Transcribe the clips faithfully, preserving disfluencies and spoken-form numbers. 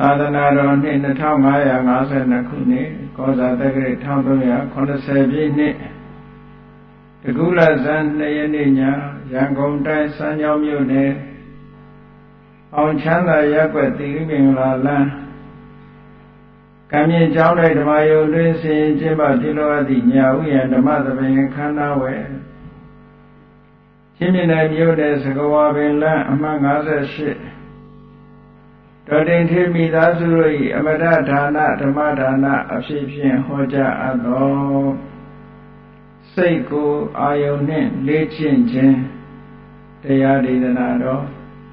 သာသနာတော်နှစ်နှစ်ထောင်ငါးရာငါးဆယ်နှစ်ခုနှစ်ကောဇာတက္ကရာတစ်ထောင်သုံးရာခုနှစ်ဆယ်ပြည့်နှစ်တကူလဇန်နှစ်ရက်နေ့ညရန်ကုန်တိုင်းစမ်းချောင်းမြို့နယ်အောင်ချမ်းသာရပ်ကွက်သီရိမင်္ဂလာလမ်းကံမြင့်ကျောင်း၌ဓမ္မယုံတွင်ဆင်ကျင်းပပြုလုပ်အပ်သည့်ညာဥယျာဉ်ဓမ္မသဘင်ခန္ဓာဝယ်ချင်းမြနယ်မြို့နယ်စကဝါပင်လမ်းအမှတ်၅၈တော်တင်ထေမိသားစုတို့၏အမတဒါနဓမ္မဒါနအဖြစ်ဖြင့်ဟောကြားအပ်သောစိတ်ကိုအာယုန်နှင့်လေ့ကျင့်ခြင်းတရားဒေသနာတော်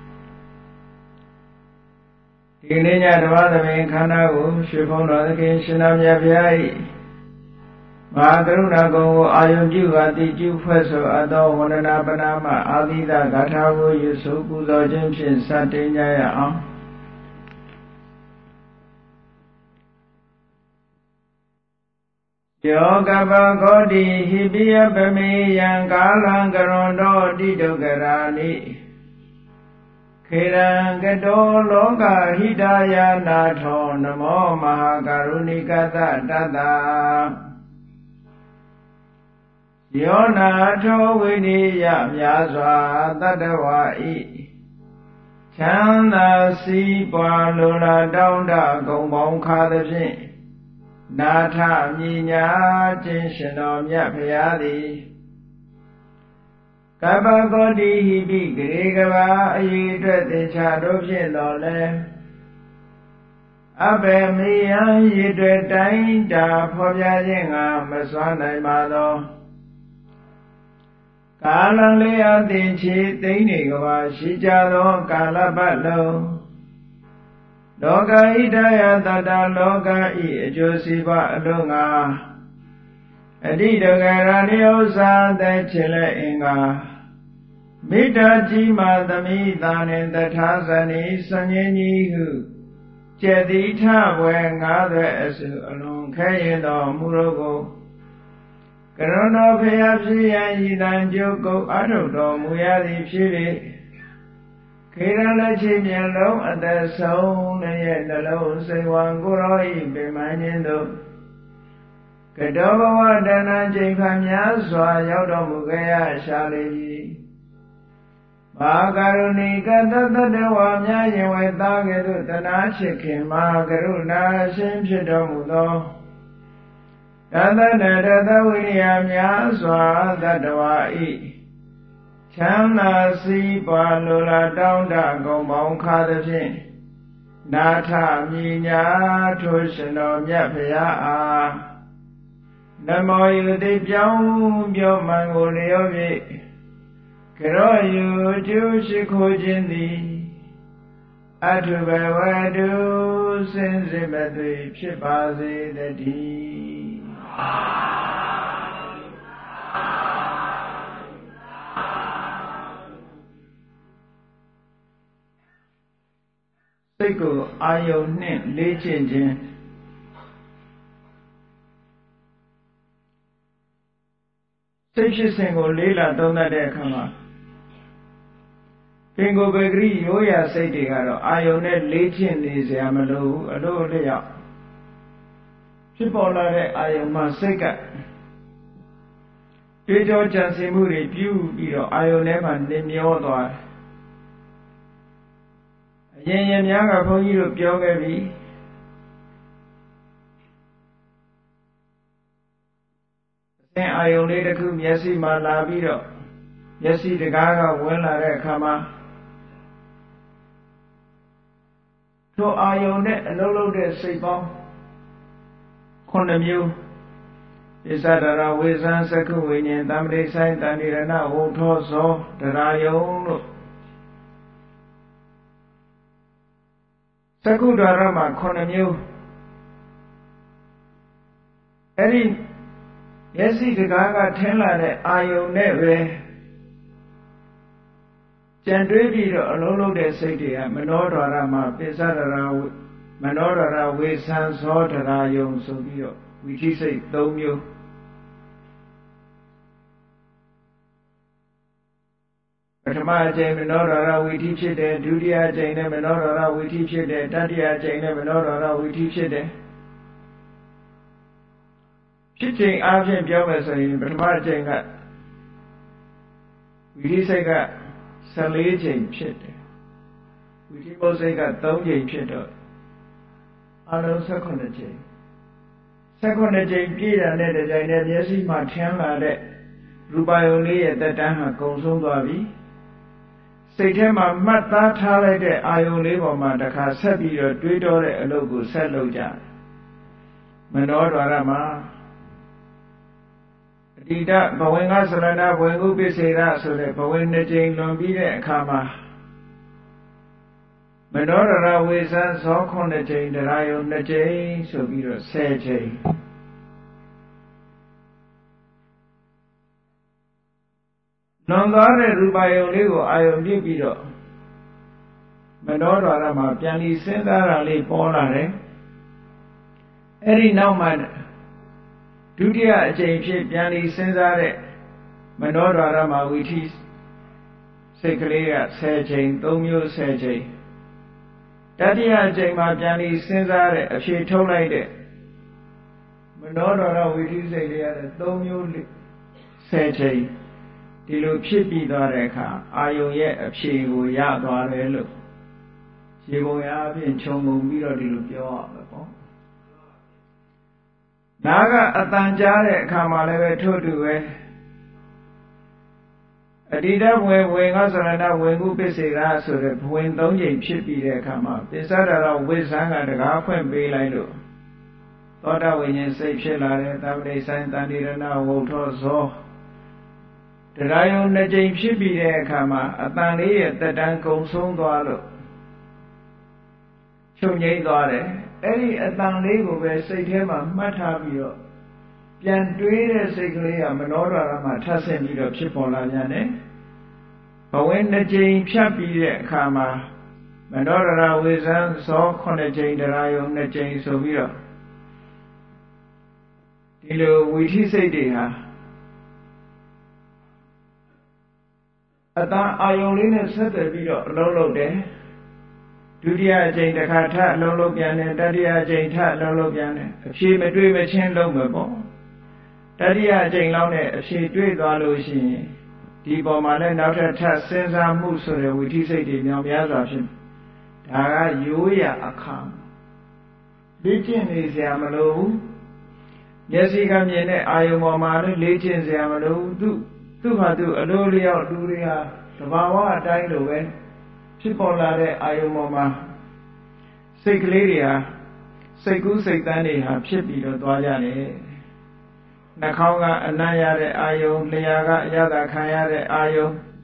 ဒီနေ့ညဓမ္မသဘင်ခန္ဓာကိုရွှေဘုံတော်သခင်ရှင်တော်မြတ်ဘုရား၏မဟာကရုဏာကုံကိုအာယုန်ပြုပါတိကျုဖွဲ့ဆိုအပ်သောဝန္ဒနာပနာမအာသီသဂါထာကိုယူဆိုပူဇော်ခြင်းဖြင့်စတင်ကြရအောင်ယောကပကောတိဟိပိယပမေယံကာလံကရွန်တောတိဒုက္ခရာနိခေရံကတောလောကဟိတယာနာထောနမောမဟာကရုဏိကတတတယောနာထောဝိနိယမြာစွာတတ္တဝါဤချမ်းသာစီးပွားလိုလားတောင်းတဂုံပေါင်းခါသဖြင့်နာထမြညာခြင်းရှင်တော်မြတ်ဖရာသည်ကပ္ပကောတိဟိပိဂရေကဘာအရေအတွက်သင်္ချာတို့ဖြင့်တော်လဲအဘေမေယံရေအတွက်တိုင်းတာဖော်ပြခြင်းကမစွမ်းနိုင်ပါသောကာလလေးအသင်ချေသိမ့်နေကဘာရှိကြသောကာလပတ်လုံးလောကဣဒယတတလောကဤအကျိုးစီးပွားအလုံးငါအတိတကရဏိဥ္စာသက်ချေလက်အင်္ဂါမေတ္တာကြီးမာသမိသာနှင့်တထာဇနိစဉ္ဉ္ကြီးဟုကျေတိထဝေငါးသွဲအစုအလုံးခဲရင်တော်မူတော်ကိုကရုဏာဖျားဖြစ်ရန်ဤတန်ကျုပ်ကုတ်အထုတော်မူရသည်ဖြစ်၍ခေရလက်ချေမျက်လုံးအသက်ဆုံးရဲ့နှလုံးစိတ်ဝံကိုရောဤပင်မခြင်းတို့ကတောဘဝတဏ္ဍချိန်ခါများစွာရောက်တော်မူခဲ့ရရှာလေပြီမာကရုဏီကတတတဝါများရင်ဝေသားကဲ့သို့တနာချစ်ခင်မာကရုဏာရှင်ဖြစ်တော်မူသောတသနတသဝိရိယများစွာတတ္တဝါဤချမ်းသာစီးပွားလိုလားတောင်းတဂုံပေါင်းခါသဖြင့်နာထမြညာထိုရှင်တော်မြတ်ဖရာအားနမောယုတိပြောင်းပြောမှန်ကိုလျော်ဖြင့်ကရောယူကျူးရှိခိုးခြင်းသည်အထုဘဝတုစင်စစ်မသွေဖြစ်ပါစေတည်းစိတ်ကိုအာယုန်နှင့်လေ့ကျင့်ခြင်းစိတ်ဖြစ်စဉ်ကိုလေးလာသုံးသပ်တဲ့အခါမှာပင်ကိုယ်ပဂရိရိုးရာစိတ်တွေကတော့အာယုန်နဲ့လေ့ကျင့်နေစရာမလိုဘူးအလို့လျောက်ဖြစ်ပေါ်လာတဲ့အာယုန်မှာစိတ်ကတွေးကြောကြံစည်မှုတွေပြုပြီးတော့အာယုန်ထဲမှာနေမျောသွားတယ်အရင်ရင်များကဘုန်းကြီးတို့ပြောခဲ့ပြီအစဉ်အာယုန်လေးတစ်ခုမျက်စိမှာလာပြီးတော့မျက်စိတကားကဝင်လာတဲ့အခါမှာထိုအာယုန်နဲ့အလုံးလုံးတဲ့စိတ်ပေါင်းခုနှစ်မျိုးဣဇဒရာဝေဇံသကုဝိညာဉ်တမ္ပတိဆိုင်တဏိရဏဝုထောဇောဒရာယုံလို့သကုဒရမှာခုနှစ်မျိုးအဲ့ဒီမျက်စိတကားကထင်းလာတဲ့အာယုန်နဲ့ပဲကြံတွေးပြီးတော့အလုံးလုံးတဲ့စိတ်တွေကမနောဒရမှာပိစ္ဆဒရာမနောဒရဝေဆံဇောဒရာယုံဆိုပြီးတော့ဝိသိစိတ်၃မျိုးပထမအကျင့်မနောဒရဝိသီဖြစ်တယ်ဒုတိယအကျင့်နဲ့မနောဒရဝိသီဖြစ်တယ်တတိယအကျင့်နဲ့မနောဒရဝိသီဖြစ်တယ်ဖြစ်ချိန်အားဖြင့်ပြောမယ်ဆိုရင်ပထမအကျင့်ကဝိသီစိတ်ကဆယ်လေးကျင့်ဖြစ်တယ်ဝိသီဘုစိတ်ကသုံးကျင့်ဖြစ်တော့အလုံးဆယ်ခုနှစ်ကျင့်ဆယ်ခုနှစ်ကျင့်ပြည့်တာနဲ့တကြိမ်နဲ့မျက်စိမှာထင်လာတဲ့ရူပယုံလေးရဲ့တက်တန်းဟာကုန်ဆုံးသွားပြီစိတ်ထဲမှာမှတ်သားထားလိုက်တဲ့အာယုံလေးပေါ်မှာတစ်ခါဆက်ပြီးတော့တွေးတောတဲ့အလုပ်ကိုဆက်လုပ်ကြမနောဒွါရမှာအတိတဘဝင်ကသရဏဘဝင်ဥပိစေရဆိုတဲ့ဘဝင်နှစ်ကြိမ်လွန်ပြီးတဲ့အခါမှာမနောဒရဝေဇံဇောခုနှစ်ကြိမ်တရားယုံနှစ်ကြိမ်ဆိုပြီးတော့ဆယ်ကြိမ်လွန်သွားတဲ့ရူပယုံလေးကိုအာယုံပြုပြီးတော့မနောဒွါရမှာပြန်ပြီးစဉ်းစားတာလေးပေါ်လာတယ်အဲ့ဒီနောက်မှာဒုတိယအကြိမ်ဖြစ်ပြန်ပြီးစဉ်းစားတဲ့မနောဒွါရမှာဝိသီစိတ်ကလေးကဆယ်ကြိမ်သုံးမျိုးဆယ်ကြိမ်တတိယအကြိမ်မှာပြန်ပြီးစဉ်းစားတဲ့အဖြေထုတ်လိုက်တဲ့မနောဒွါရဝိသီစိတ်လေးရတယ်သုံးမျိုးဆယ်ကြိမ်ဒီလိုဖြစ်ပြီးသွားတဲ့အခါအာယုံရဲ့အဖြေကိုရသွားတယ်လို့ရေပုံရအပြင်ခြုံငုံပြီးတော့ဒီလိုပြောရမှာပေါ့နားကအတန်ကြားတဲ့အခါမှာလည်းပဲထို့တူပဲအတိတဝေဝေငါသရဏဝေငုပစ္စေကဆိုတဲ့ဘဝင်သုံးချိန်ဖြစ်ပြီးတဲ့အခါမှာပစ္စဒရဝိဇ္ဇံကတကားဖွင့်ပေးလိုက်လို့သောတာဝိညာဉ်စိတ်ဖြစ်လာတဲ့သဗ္ဗိဆိုင်တန်တိရဏဝုထောဇောတရားယုံနှစ်ကြိမ်ဖြစ်ပြီးတဲ့အခါမှာအတန်လေးရဲ့တက်တန်းကုံဆုံးသွားလို့ချုပ်ငိမ့်သွားတယ်အဲ့ဒီအတန်လေးကိုပဲစိတ်ထဲမှာမှတ်ထားပြီးတော့ပြန်တွေးတဲ့စိတ်ကလေးကမနောဒွါရမှာထပ်ဆင့်ပြီးတော့ဖြစ်ပေါ်လာပြန်တယ်ဘဝင်နှစ်ကြိမ်ဖြတ်ပြီးတဲ့အခါမှာမနောဒရဝေဇံဇောခုနှစ်ကြိမ်တရားယုံနှစ်ကြိမ်ဆိုပြီးတော့ဒီလိုဝိသီစိတ်တွေဟာအတန်အာယုံလေးနဲ့ဆက်သွယ်ပြီးတော့အလုံးလုံးတယ်ဒုတိယအကြိမ်တစ်ခါထအလုံးလုံးပြန်တယ်တတိယအကြိမ်ထအလုံးလုံးပြန်တယ်အဖြေမတွေးမချင်းလုံးမယ်ပေါ့တတိယအကြိမ်လောက်နဲ့အဖြေတွေးသွားလို့ရှိရင်ဒီပေါ်မှာလည်းနောက်ထပ်ထပ်စဉ်းစားမှုဆိုတဲ့ဝိသီစိတ်တွေမြောင်များစွာဖြစ်ဒါကရိုးရာအခါလေ့ကျင့်နေစရာမလိုဘူးမျက်စိကမြင်တဲ့အာယုံပေါ်မှာလည်းလေ့ကျင့်စရာမလိုဘူးသူသူ့ဟာသူအလိုလျောက်လူတွေဟာသဘာဝအတိုင်းလိုပဲဖြစ်ပေါ်လာတဲ့အာယုံပေါ်မှာစိတ်ကလေးတွေဟာစိတ်ကူးစိတ်တန်းတွေဟာဖြစ်ပြီးတော့သွားကြတယ်နှာခေါင်းကအနံ့ရတဲ့အာယုံလျှာကအရသာခံရတဲ့အာယုံ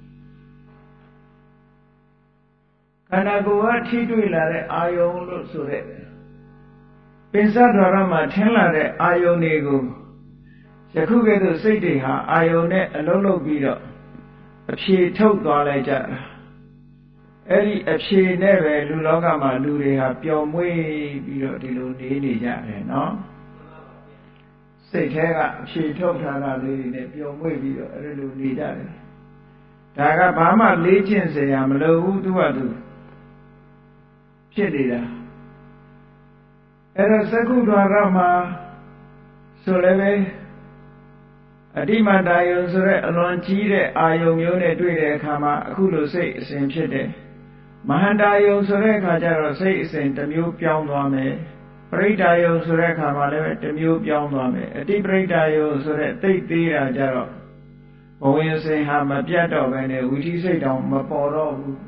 ခန္ဓာကိုယ်ကထိတွေ့လာတဲ့အာယုံလို့ဆိုတဲ့ပင်စဒွါရမှာထင်လာတဲ့အာယုံတွေကိုယခုကဲ့သို့စိတ်တွေဟာအာယုံနဲ့အလုံးလုံးပြီးတော့အဖြေထုတ်သွားလိုက်ကြတာအဲ့ဒီအဖြေနဲ့ပဲလူလောကမှာလူတွေဟာပျော်မွေ့ပြီးတော့ဒီလိုနေနေကြတယ်နော်စိတ်ထဲကအဖြေထုတ်ထားတာလေးတွေနဲ့ပျော်မွေ့ပြီးတော့အဲ့လိုနေကြတယ်ဒါကဘာမှလေ့ကျင့်စရာမလိုဘူးသူကသူဖြစ်နေတာအဲ့တော့သက္ကုဒွါရမှာဆိုလည်းပဲအတိမတာယုံဆိုတဲ့အလွန်ကြီးတဲ့အာယုံမျိုးနဲ့တွေ့တဲ့အခါမှာအခုလိုစိတ်အစဉ်ဖြစ်တယ်မဟာတာယုံဆိုတဲ့အခါကျတော့စိတ်အစဉ်တစ်မျိုးပြောင်းသွားမယ်ပရိဒါယုံဆိုတဲ့အခါမှာလည်းတစ်မျိုးပြောင်းသွားမယ်အတိပရိဒါယုံဆိုတဲ့သိသေးတာကြတော့ဘဝင်စဉ်ဟာမပြတ်တော့ဘဲနဲ့ဝိသီစိတ်တောင်မပေါ်တော့ဘူး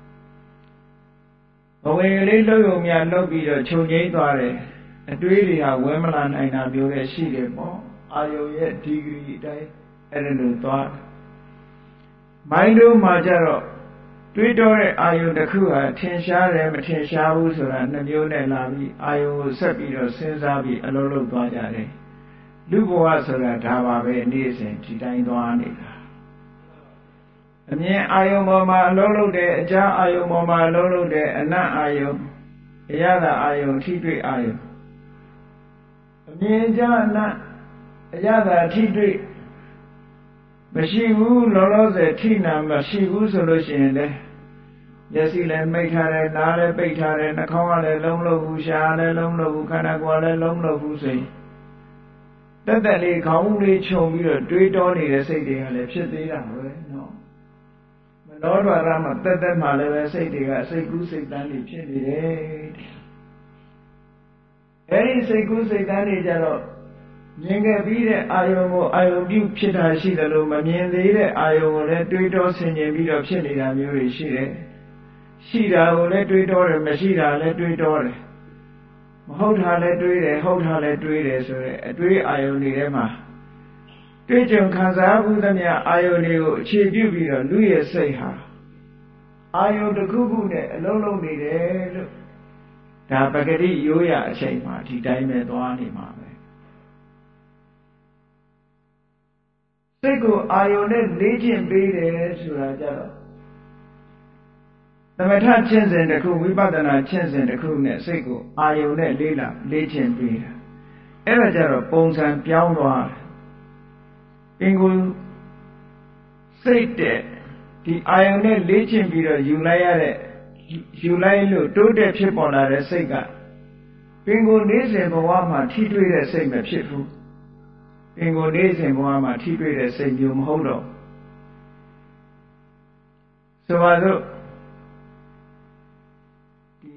ဘဝင်လေးလှုပ်ုံများလှုပ်ပြီးတော့ခြုံငိမ့်သွားတယ်အတွေးတွေဟာဝဲမလာနိုင်တာမျိုးလည်းရှိတယ်ပေါ့အာယုံရဲ့ဒီဂရီအတိုင်းအဲ့ဒါလိုသွားမိုင်းတို့မှာကြတော့တွေးတောတဲ့အာယုံတစ်ခုဟာထင်ရှားတယ်မထင်ရှားဘူးဆိုတာနှမျိုးနဲ့လာပြီးအာယုံကိုဆက်ပြီးတော့စဉ်းစားပြီးအလုံးလုံးသွားကြတယ်လူဘဝဆိုတာဒါပါပဲနေ့စဉ်ဒီတိုင်းသွားနေတာအမြင်အာယုံပေါ်မှာအလုံးလုံးတယ်အကြားအာယုံပေါ်မှာအလုံးလုံးတယ်အနတ်အာယုံအရသာအာယုံထိတွေ့အာယုံအမြင်ကြားအနတ်အရသာထိတွေ့မရှိဘူးလောလောဆယ်ထိနာမရှိဘူးဆိုလို့ရှိရင်လေမျက်စိလည်းမိတ်ထားတယ်နားလည်းပိတ်ထားတယ်နှာခေါင်းကလည်းလုံးလို့ဘူးရှားလည်းလုံးလို့ဘူးခန္ဓာကိုယ်လည်းလုံးလို့ဘူးဆိုရင်တက်တက်လေးခေါင်းလေးခြုံပြီးတော့တွေးတောနေတဲ့စိတ်တွေကလည်းဖြစ်သေးတာပဲနော်မနောဒွါရမှာတက်တက်မှလည်းပဲစိတ်တွေကစိတ်ကူးစိတ်တန်းတွေဖြစ်နေတယ်အဲဒီစိတ်ကူးစိတ်တန်းတွေကြတော့မြင်ခဲ့ပြီးတဲ့အာယုံကိုအာယုံပြုဖြစ်တာရှိတယ်လို့မမြင်သေးတဲ့အာယုံကိုလည်းတွေးတောဆင်ခြင်ပြီးတော့ဖြစ်နေတာမျိုးတွေရှိတယ်ရှိတာကိုလည်းတွေးတောတယ်မရှိတာလည်းတွေးတောတယ်မဟုတ်တာလည်းတွေးတယ်ဟုတ်တာလည်းတွေးတယ်ဆိုရဲအတွေးအာယုံတွေထဲမှာတွေးကြုံခံစားမှုသမျှအာယုံတွေကိုအခြေပြုပြီးတော့လူရဲ့စိတ်ဟာအာယုံတစ်ခုခုနဲ့အလုံးလုံးနေတယ်လို့ဒါပဂတိရိုးရအချိန်မှာဒီတိုင်းပဲသွားနေမှာပဲစိတ်ကိုအာယုံနဲ့လေးကျင့်ပေးတယ်ဆိုတာကြတော့သမထကျင့်စဉ်တစ်ခုဝိပဿနာကျင့်စဉ်တစ်ခုနဲ့စိတ်ကိုအာယုံနဲ့လေးလာလေးကျင့်ပေးတာအဲ့ဒါကြတော့ပုံစံပြောင်းသွားတယ်ပင်ကိုစိတ်တဲ့ဒီအာယုံနဲ့လေးကျင့်ပြီးတော့ယူလိုက်ရတဲ့ယူလိုက်လို့တိုးတက်ဖြစ်ပေါ်လာတဲ့စိတ်ကပင်ကိုနေ့စဉ်ဘဝမှာထိတွေ့တဲ့စိတ်မဖြစ်ဘူးပင်ကိုနေ့စဉ်ဘဝမှာထိတွေ့တဲ့စိတ်မျိုးမဟုတ်တော့ဆိုပါစို့ဒီ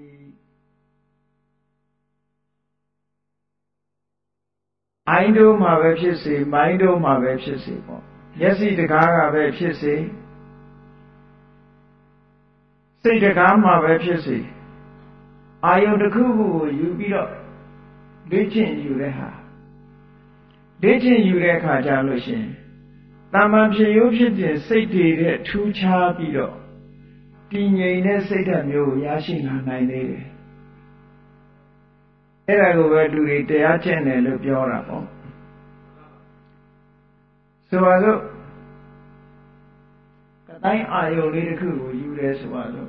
အိုင်းတို့မှာပဲဖြစ်စေမိုင်းတို့မှာပဲဖြစ်စေပေါ့မျက်စိတကားကပဲဖြစ်စေစိတ်တကားမှာပဲဖြစ်စေအာယုန်တစ်ခုခုကိုယူပြီးတော့လေ့ကျင့်ယူတဲ့ဟာလေ့ကျင့်ယူတဲ့အခါကျလို့ရှိရင်တာမန်ဖြစ်ရိုးဖြစ်ခြင်းစိတ်တွေတဲ့ထူးခြားပြီးတော့တည်ငြိမ်တဲ့စိတ်ဓာတ်မျိုးကိုရရှိလာနိုင်သေးတယ်အဲ့ဒါကိုပဲလူတွေတရားကျင့်တယ်လို့ပြောတာပေါ့ဆိုပါစို့ကတိုင်းအာယုန်လေးတစ်ခုကိုယူတယ်ဆိုပါစို့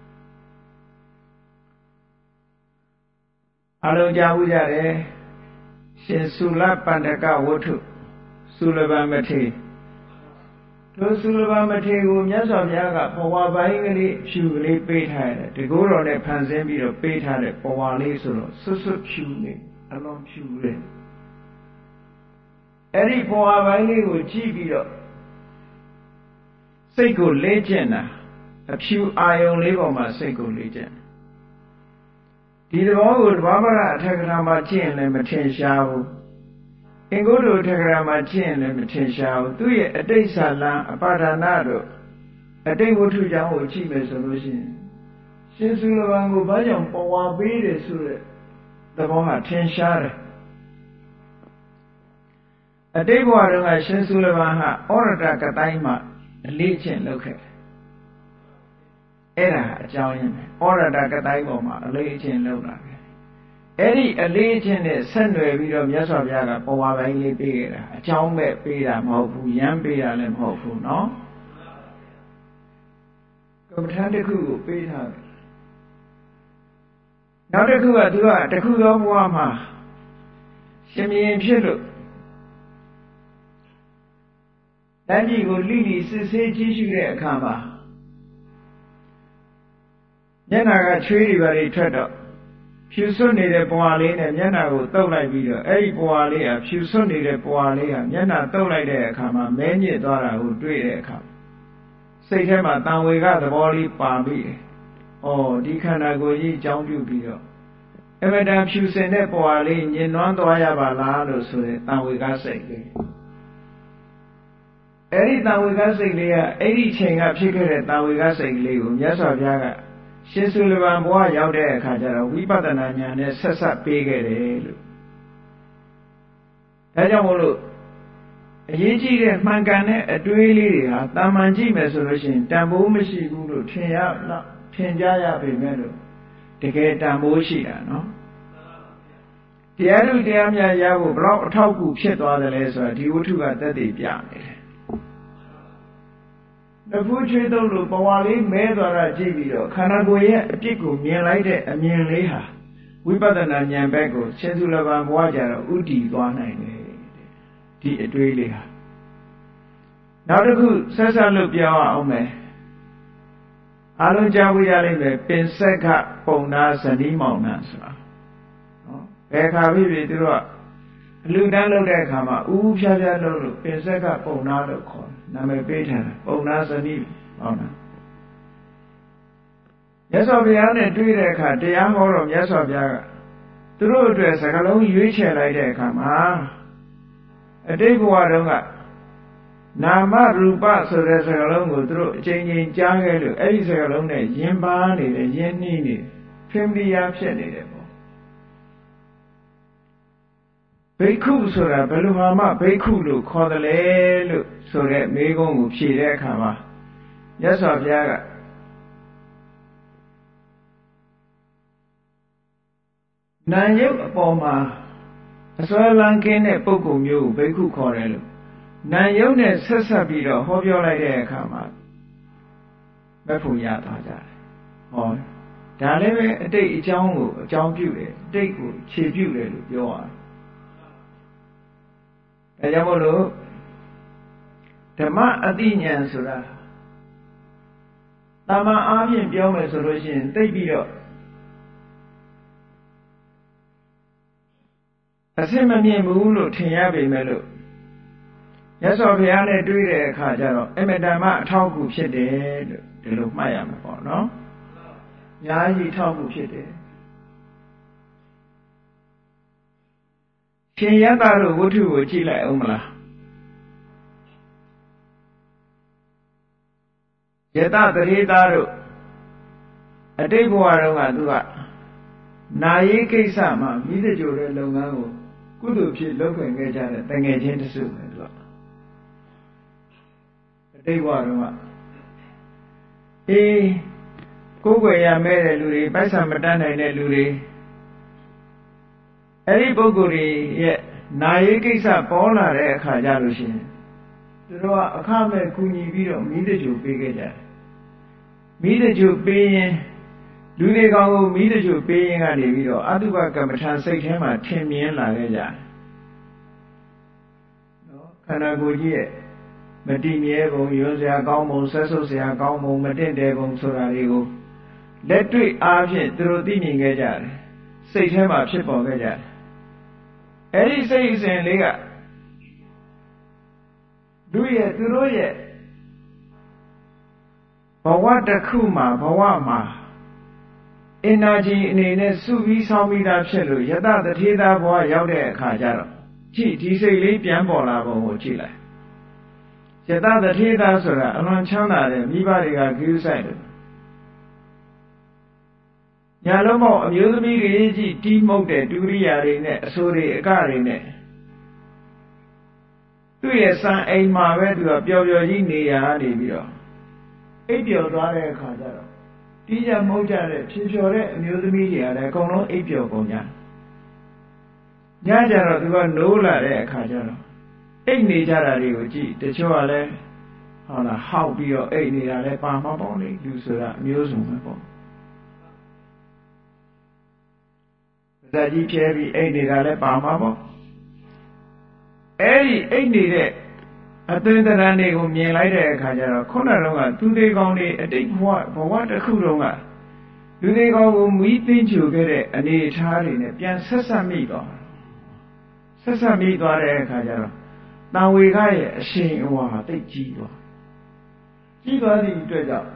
အလုံးကြားဘူးကြတယ်ရှင်သုလပန္ဒကဝတ္ထုသုလဗမထေတို့သုလဗမထေကိုမြတ်စွာဘုရားကဘဝပိုင်းကလေးဖြူကလေးပေးထားတယ်တကူတော်နဲ့ဖန်ဆင်းပြီးတော့ပေးထားတဲ့ဘဝလေးဆိုတော့ဆွတ်ဆွတ်ဖြူနေအလွန်ဖြူတယ်အဲ့ဒီဘဝပိုင်းလေးကိုကြည့်ပြီးတော့စိတ်ကိုလေးကျင့်တာအဖြူအာယုံလေးပေါ်မှာစိတ်ကိုလေးကျင့်ဒီသဘောကိုတဘာဝရအထက်ကရာမှာကျင့်လည်းမထင်ရှားဘူးအင်္ဂုတ္တအထက်ကရာမှာကျင့်လည်းမထင်ရှားဘူးသူ့ရဲ့အတိတ်ဆာလံအပါဒနာတို့အတိတ်ဝတ္ထုကြောင့်ကိုကြည့်မယ်ဆိုလို့ရှိရင်ရှင်သုလဗံကိုဘာကြောင့်ပဝါပေးတယ်ဆိုတဲ့သဘောဟာထင်ရှားတယ်အတိတ်ဘဝတုန်းကရှင်သုလဗံဟာဩရတကတိုင်းမှာအလေးကျင့်လုပ်ခဲ့အဲ့ဒါအကြောင်းရင်းပဲဩရတကတိုင်းပေါ်မှာအလေးအကျင့်လုပ်တာပဲအဲ့ဒီအလေးအကျင့်နဲ့ဆက်နွယ်ပြီးတော့မြတ်စွာဘုရားကဘဝပိုင်းလေးပေးခဲ့တာအကြောင်းပဲပေးတာမဟုတ်ဘူးရမ်းပေးတာလည်းမဟုတ်ဘူးเนาะကမ္မထာတစ်ခုကိုပေးထားတယ်နောက်တစ်ခုကသူကတစ်ခုသောဘဝမှာရှင်မြင်းဖြစ်လို့တန်ကြီးကိုလိလိစစ်ဆေးကြည့်ရှုတဲ့အခါမှာမျက်နှာကချွေးတွေပါတွေထွက်တော့ဖြူစွတ်နေတဲ့ပွားလေးနဲ့မျက်နှာကိုတုပ်လိုက်ပြီးတော့အဲ့ဒီပွားလေးဟာဖြူစွတ်နေတဲ့ပွားလေးဟာမျက်နှာတုပ်လိုက်တဲ့အခါမှာမဲညစ်သွားတာကိုတွေ့တဲ့အခါစိတ်ထဲမှာတန်ဝေကသဘောလေးပါပြီးတယ်။အော်ဒီခန္ဓာကိုယ်ကြီးအကြောင်းပြုပြီးတော့အမတန်ဖြူစင်တဲ့ပွားလေးညင်နွမ်းသွားရပါလားလို့ဆိုတဲ့တန်ဝေကစိတ်လေးအဲ့ဒီတန်ဝေကစိတ်လေးကအဲ့ဒီချိန်ကဖြစ်ခဲ့တဲ့တန်ဝေကစိတ်လေးကိုမြတ်စွာဘုရားကရှင်သုလဗံဘဝရောက်တဲ့အခါကျတော့ဝိပဿနာဉာဏ်နဲ့ဆက်ဆက်ပေးခဲ့တယ်လို့ဒါကြောင့်မို့လို့အရေးကြီးတဲ့မှန်ကန်တဲ့အတွေးလေးတွေဟာတာမန်ကြည့်မယ်ဆိုလို့ရှိရင်တန်ဖိုးမရှိဘူးလို့ထင်ရတော့ထင်ကြရပေမဲ့လို့တကယ်တန်ဖိုးရှိတာနော်တရားထုတရားများရဖို့ဘလောက်အထောက်အကူဖြစ်သွားတယ်လဲဆိုတာဒီဝတ္ထုကသက်သေပြနေတယ်တဖူးချွေးသုံးလို့ဘဝလေးမဲသွားတာကြည့်ပြီးတော့ခန္ဓာကိုယ်ရဲ့အပြစ်ကိုမြင်လိုက်တဲ့အမြင်လေးဟာဝိပဿနာဉာဏ်ဘက်ကိုရှင်သုလဗံဘဝကြတော့ဥတည်သွားနိုင်တယ်ဒီအတွေးလေးဟာနောက်တစ်ခုဆက်ဆက်လို့ပြောအောင်မယ်အားလုံးကြားဖို့ရလိမ့်မယ်ပင်ဆက်ကပုံနာဇနီးမောင်နှံဆိုတာနော်ဘယ်ခါဖြစ်ဖြစ်သူတို့ကအလူတန်းလုပ်တဲ့အခါမှာဥဥဖြားဖြားလုပ်လို့ပင်ဆက်ကပုံနာလို့ခေါ်နာမည်ပေးထားတယ်ပုံနာဇနီးမောင်နှံမြတ်စွာဘုရားနဲ့တွေ့တဲ့အခါတရားဟောတော့မြတ်စွာဘုရားကသူတို့အတွက်စကားလုံးရွေးချယ်လိုက်တဲ့အခါမှာအတိတ်ဘဝတုန်းကနာမရူပဆိုတဲ့စကားလုံးကိုသူတို့အချိန်ချင်းကြားခဲ့လို့အဲ့ဒီစကားလုံးနဲ့ယဉ်ပါနေတယ်ယဉ်နှီးနေဖင်ပြားဖြစ်နေတယ်ပေါ့ဘိက္ခုဆိုတာဘယ်လိုမှဘိက္ခုလို့ခေါ်တယ်လေလို့ဆိုတဲ့မေးခွန်းကိုဖြေတဲ့အခါမှာမြတ်စွာဘုရားကနာယုတ်အပေါ်မှာအစွဲလန်းကင်းတဲ့ပုဂ္ဂိုလ်မျိုးကိုဘိက္ခုခေါ်တယ်လို့နာယုတ်နဲ့ဆက်ဆက်ပြီးတော့ဟောပြောလိုက်တဲ့အခါမှာမဖို့ရသွားကြတယ်။ဟောဒါလည်းပဲအတိတ်အကြောင်းကိုအကြောင်းပြုတယ်အတိတ်ကိုခြေပြုတယ်လို့ပြောရတယ်။ဒါကြောင့်မို့လို့ဓမ္မအတိဉာဏ်ဆိုတာတာမန်အားဖြင့်ပြောမယ်ဆိုလို့ရှိရင်သိပြီးတော့အစစ်မမြင်ဘူးလို့ထင်ရပေမဲ့လို့မြတ်စွာဘုရားနဲ့တွေ့တဲ့အခါကျတော့အမတန်မှအထောက်အကူဖြစ်တယ်လို့ဒီလိုမှတ်ရမှာပေါ့နော်။အများကြီးထောက်ကူဖြစ်တယ်။ရှင်ယတ္တတို့ဝတ္ထုကိုကြည့်လိုက်အောင်မလား။ယတ္တတရေသားတို့အတိတ်ဘဝတုန်းကသူကနာရေးကိစ္စမှာမိသကြိုတဲ့လုပ်ငန်းကိုကုသိုလ်ဖြစ်လုပ်ခွင့်ခဲ့ကြတဲ့တငယ်ချင်းတစုပဲသူကအတိတ်ဘဝတုန်းကအေးကိုယ်ွယ်ရမဲ့တဲ့လူတွေပိုက်ဆံမတတ်နိုင်တဲ့လူတွေအဲ့ဒီပုဂ္ဂိုလ်တွေရဲ့နာရေးကိစ္စပေါ်လာတဲ့အခါကျလို့ရှိရင်သူတို့ကအခမဲ့ကူညီပြီးတော့မိသကြိုပေးခဲ့ကြတယ်မိသကြိုပေးရင်လူတွေကောင်ကိုမိတချို့ပေးရင်ကနေပြီးတော့အတုပကမ္မထာစိတ်ထဲမှာထင်မြင်လာခဲ့ကြတယ်နော်ခန္ဓာကိုယ်ကြီးရဲ့မတည်မြဲပုံရွံ့စရာကောင်းပုံဆက်ဆုပ်စရာကောင်းပုံမတင့်တယ်ပုံဆိုတာတွေကိုလက်တွေ့အားဖြင့်သူတို့သိမြင်ခဲ့ကြတယ်စိတ်ထဲမှာဖြစ်ပေါ်ခဲ့ကြတယ်အဲ့ဒီစိတ်အစဉ်လေးကလူရဲ့သူတို့ရဲ့ဘဝတစ်ခုမှာဘဝမှာအင်နာဂျီအနေနဲ့စုပြီးဆောင်းပြီးသားဖြစ်လို့ယတတထေသာဘဝရောက်တဲ့အခါကျတော့ကြည့်ဒီစိတ်လေးပြန်ပေါ်လာပုံကိုကြည့်လိုက်ယတတထေသာဆိုတာအလွန်ချမ်းသာတဲ့မိဘတွေကဂရုစိုက်တယ်ညာလုံးမောက်အမျိုးသမီးတွေကြီးတီးမှုတ်တဲ့ဒုရိယာတွေနဲ့အဆိုးတွေအကတွေနဲ့သူ့ရဲ့စံအိမ်မှာပဲသူကပျော်ပျော်ကြီးနေရနေပြီးတော့အိပ်ပျော်သွားတဲ့အခါကျတော့တီးကြမဟုတ်ကြတဲ့ဖြေဖြော်တဲ့အမျိုးသမီးတွေကလည်းအကုန်လုံးအိပ်ပျော်ကုန်ကြညကြတော့သူကနိုးလာတဲ့အခါကျတော့အိပ်နေကြတာတွေကိုကြည့်တချို့ကလည်းဟုတ်လားဟောက်ပြီးတော့အိပ်နေတာလည်းပါမပေါင်းလေလူဆိုတာအမျိုးစုံပဲပေါ့ဇာကြီးဖြဲပြီးအိပ်နေတာလည်းပါမှာပေါ့အဲ့ဒီအိပ်နေတဲ့အသွင်သဏ္ဍာန်တွေကိုမြင်လိုက်တဲ့အခါကျတော့ခုနကတော့ကသူတွေကောင်းတွေအတိတ်ဘဝဘဝတစ်ခုလုံးကလူတွေကောင်းကိုမီးသိမ်းချူခဲ့တဲ့အနေအထားတွေနဲ့ပြန်ဆက်ဆက်မိသွားဆက်ဆက်မိသွားတဲ့အခါကျတော့တန်ဝေခရဲ့အရှင်အဝါဟာတိတ်ကြီးသွားကြီးသွားသည့်အတွက်ကြောင့်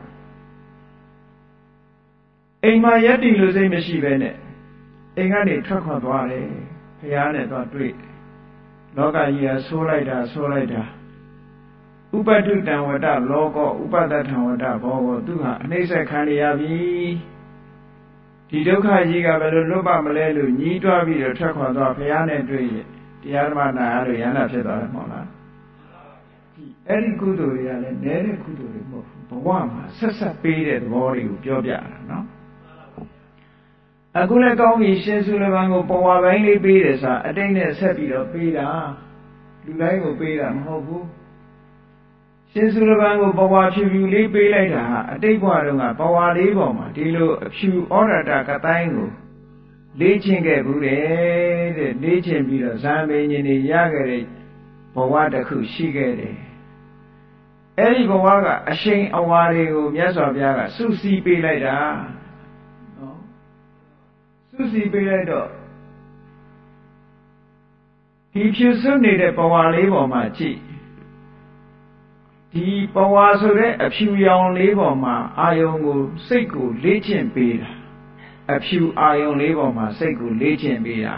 အိမ်မှာရက်တည်လို့စိတ်မရှိပဲနဲ့အိမ်ကနေထွက်ခွာသွားတယ်ဘုရားနဲ့သွားတွေ့လောကကြီးကဆိုးလိုက်တာဆိုးလိုက်တာဥပတုတံဝတ္တလောကောဥပဒထံဝတ္တဘောကောသူဟာအနှိမ့်ဆက်ခံရပြီဒီဒုက္ခကြီးကဘယ်လိုလွတ်ပါမလဲလို့ညီးတွားပြီးတော့ထွက်ခွာသွားဘုရားနဲ့တွေ့ရင်တရားဓမ္မနာရလို့ရဟန္တာဖြစ်သွားတယ်မဟုတ်လားဒီအဲ့ဒီကုသိုလ်တွေကလည်းနည်းတဲ့ကုသိုလ်တွေမဟုတ်ဘူးဘဝမှာဆက်ဆက်ပေးတဲ့သဘောတွေကိုပြောပြတာနော်အခုလည်းကောင်းပြီရှင်စုလပန်ကိုပဝါပိုင်းလေးပေးတယ်ဆိုတာအတိတ်နဲ့ဆက်ပြီးတော့ပေးတာလူတိုင်းကိုပေးတာမဟုတ်ဘူးရှင်စုလပန်ကိုပဝါဖြူဖြူလေးပေးလိုက်တာဟာအတိတ်ဘဝတုန်းကပဝါလေးပေါ်မှာဒီလိုအဖြူဩရတကတိုင်းကိုလေးချင်းခဲ့ဘူးတဲ့တဲ့လေးချင်းပြီးတော့ဇာမေညင်နေရခဲ့တဲ့ဘဝတစ်ခုရှိခဲ့တယ်အဲ့ဒီဘဝကအရှိန်အဝါတွေကိုမြတ်စွာဘုရားကစုစည်းပေးလိုက်တာနော်စုစည်းပေးလိုက်တော့ဒီဖြူစွတ်နေတဲ့ဘဝလေးပေါ်မှာကြည့်ဒီဘဝဆိုတဲ့အဖြူရောင်လေးပေါ်မှာအာယုံကိုစိတ်ကိုလေ့ကျင့်ပေးတာအဖြူအာယုံလေးပေါ်မှာစိတ်ကိုလေ့ကျင့်ပေးတာ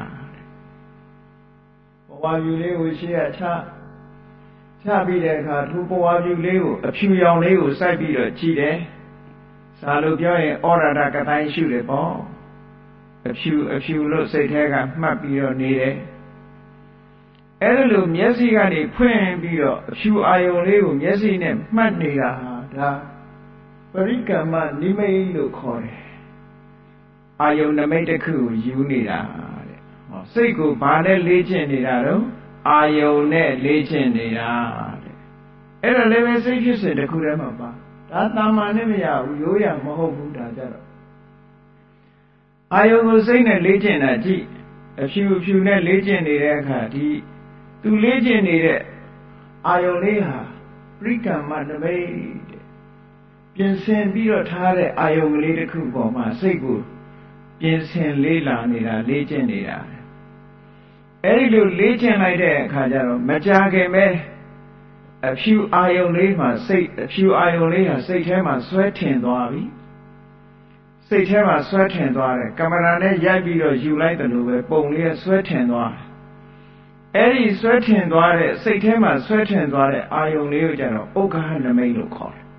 ဘဝဖြူလေးကိုရှေ့ကချချပြီးတဲ့အခါသူဘဝဖြူလေးကိုအဖြူရောင်လေးကိုစိုက်ပြီးတော့ကြည့်တယ်စာလို့ပြောရင်ဩရဒကတိုင်းရှုတယ်ပေါ့အဖြူအဖြူလို့စိတ်ထဲကမှတ်ပြီးတော့နေတယ်အဲ့ဒါလိုမျက်စိကနေဖွင့်ပြီးတော့အဖြူအာယုံလေးကိုမျက်စိနဲ့မှတ်နေတာဒါပရိကမ္မနိမိတ်လို့ခေါ်တယ်အာယုံနမိတ်တစ်ခုကိုယူနေတာတဲ့ဟောစိတ်ကိုဘာနဲ့လေ့ကျင့်နေတာတော့အာယုံနဲ့လေ့ကျင့်နေတာတဲ့အဲ့ဒါလည်းပဲစိတ်ဖြစ်စဉ်တစ်ခုတည်းမှာပါဒါတာမန်နဲ့မရဘူးရိုးရမဟုတ်ဘူးဒါကြတော့အာယုံကိုစိတ်နဲ့လေ့ကျင့်တာကြည့်အဖြူအဖြူနဲ့လေ့ကျင့်နေတဲ့အခါဒီသူလေ့ကျင့်နေတဲ့အာယုံလေးဟာပရိကမ္မနမိတ်တဲ့ပြင်ဆင်ပြီးတော့ထားတဲ့အာယုံကလေးတစ်ခုပေါ်မှာစိတ်ကိုပြင်ဆင်လေးလာနေတာလေ့ကျင့်နေတာအဲဒီလိုလေ့ကျင့်လိုက်တဲ့အခါကျတော့မကြာခင်ပဲအဖြူအာယုံလေးမှာစိတ်အဖြူအာယုံလေးဟာစိတ်ထဲမှာဆွဲထင်သွားပြီစိတ်ထဲမှာဆွဲထင်သွားတယ်ကင်မရာနဲ့ရိုက်ပြီးတော့ယူလိုက်တယ်လို့ပဲပုံလေးဆွဲထင်သွားတယ်အဲ့ဒီဆွဲထင်သွားတဲ့စိတ်ထဲမှာဆွဲထင်သွားတဲ့အာယုံလေးကိုကျတော့ဥက္ခဟနမိတ်လို့ခေါ်တယ်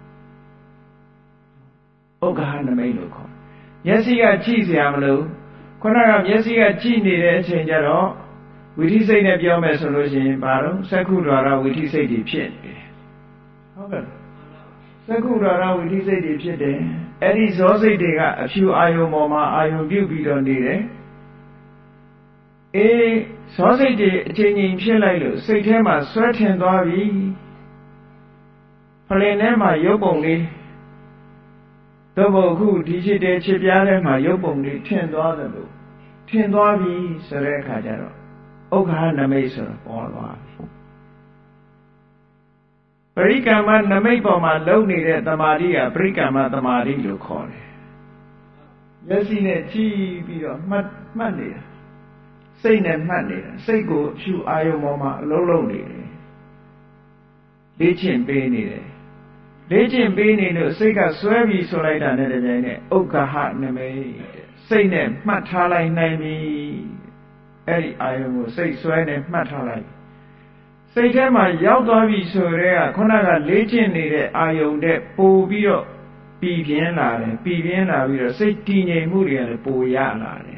ဥက္ခဟနမိတ်လို့ခေါ်တယ်မျက်စိကကြည့်เสียမလို့ခုနကမျက်စိကကြည့်နေတဲ့အချိန်ကျတော့ဝိသိစိတ်နဲ့ပြောမယ်ဆိုလို့ရှိရင်ဘာလို့စက္ခုဒွါရဝိသိစိတ်တွေဖြစ်နေတယ်ဟုတ်ကဲ့စက္ခုဒွါရဝိသိစိတ်တွေဖြစ်တယ်အဲ့ဒီဇောစိတ်တွေကအဖြူအာယုံပေါ်မှာအာယုံပြုတ်ပြီးတော့နေတယ်အေးဇောစိတ်တွေအချိန်ချင်းဖြစ်လိုက်လို့စိတ်ထဲမှာဆွဲထင်သွားပြီဖလင်ထဲမှာရုပ်ပုံလေးတော့ဘုခုဒီချစ်တဲ့ချစ်ပြားထဲမှာရုပ်ပုံလေးထင်သွားတယ်လို့ထင်သွားပြီဆိုတဲ့အခါကျတော့ဥက္ခဟနမိတ်ဆိုတော့ပေါ်သွားပြီပရိကမ္မနမိတ်ပေါ်မှာလုံနေတဲ့တမာတိကပရိကမ္မတမာတိလို့ခေါ်တယ်မျက်စိနဲ့ကြည့်ပြီးတော့မှတ်မှတ်နေတာစိတ်နဲ့မှတ်နေတာစိတ်ကိုဖြူအာယုံပေါ်မှာအလုံးလုံးနေတယ်လေ့ကျင့်ပေးနေတယ်လေ့ကျင့်ပေးနေလို့စိတ်ကဆွဲပြီးဆိုလိုက်တာနဲ့တပြိုင်နက်ဥက္ခဟနမိတ်စိတ်နဲ့မှတ်ထားလိုက်နိုင်ပြီအဲ့ဒီအာယုံကိုစိတ်ဆွဲနဲ့မှတ်ထားလိုက်စိတ်ထဲမှာရောက်သွားပြီဆိုရဲကခုနကလေ့ကျင့်နေတဲ့အာယုံတဲ့ပို့ပြီးတော့ပြည်ပြင်းလာတယ်ပြည်ပြင်းလာပြီးတော့စိတ်တည်ငြိမ်မှုတွေကလည်းပိုရလာတယ်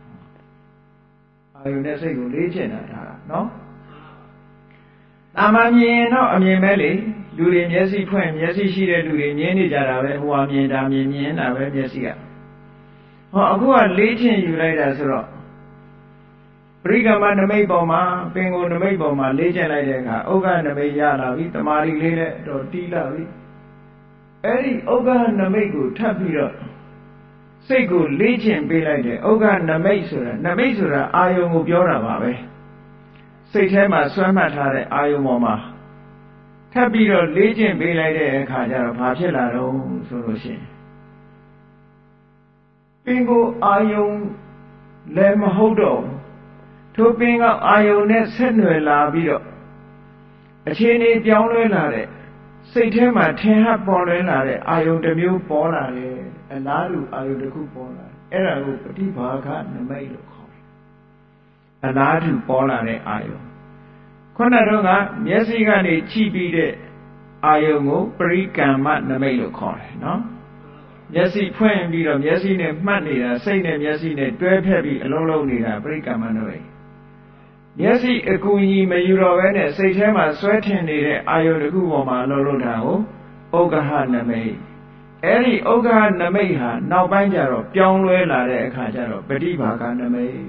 အာယုန်နဲ့စိတ်ကိုလေ့ကျင့်တာဒါနော်တာမန်မြင်တော့အမြင်ပဲလေလူတွေမျက်စိဖွင့်မျက်စိရှိတဲ့လူတွေမြင်နေကြတာပဲဟိုဟာမြင်တာမြင်မြင်တာပဲမျက်စိကဟောအခုကလေ့ကျင့်ယူလိုက်တာဆိုတော့ပရိကမ္မနမိတ်ပေါ်မှာပင်ကိုနမိတ်ပေါ်မှာလေ့ကျင့်လိုက်တဲ့အခါဥက္ကနမိတ်ရလာပြီတမာရီလေးနဲ့တော့တီးလာပြီအဲ့ဒီဥက္ကနမိတ်ကိုထပ်ပြီးတော့စိတ်ကိုလေ့ကျင့်ပေးလိုက်တယ်ဥက္ကနမိတ်ဆိုတာနမိတ်ဆိုတာအာယုံကိုပြောတာပါပဲစိတ်ထဲမှာဆွဲမှတ်ထားတဲ့အာယုံပေါ်မှာထပ်ပြီးတော့လေ့ကျင့်ပေးလိုက်တဲ့အခါကျတော့ဘာဖြစ်လာတော့ဆိုလို့ရှိရင်ပင်ကိုအာယုံလည်းမဟုတ်တော့ထိုပင်ကအာယုံနဲ့ဆက်နွယ်လာပြီးတော့အခြေအနေပြောင်းလဲလာတဲ့စိတ်ထဲမှာထင်ဟပ်ပေါ်လွင်လာတဲ့အာယုံတစ်မျိုးပေါ်လာတယ်အလားတူအာယုံတစ်ခုပေါ်လာတယ်အဲ့ဒါကိုပฏิဘာဂနမိတ်လို့ခေါ်တယ်အလားတူပေါ်လာတဲ့အာယုံခုနတော့ကမျက်စိကနေကြည့်ပြီးတဲ့အာယုံကိုပရိကမ္မနမိတ်လို့ခေါ်တယ်နော်မျက်စိဖွင့်ပြီးတော့မျက်စိနဲ့မှတ်နေတာစိတ်နဲ့မျက်စိနဲ့တွဲဖက်ပြီးအလုံးလုံးနေတာပရိကမ္မနမိတ်မျက်စိအကူအညီမယူတော့ဘဲနဲ့စိတ်ထဲမှာဆွဲထင်နေတဲ့အာယုံတစ်ခုပေါ်မှာအလုံးလုံးတာကိုဥက္ကဟနမိတ်အဲ့ဒီဥက္ကဟနမိတ်ဟာနောက်ပိုင်းကျတော့ပြောင်းလဲလာတဲ့အခါကျတော့ပฏิဘာဂနမိတ်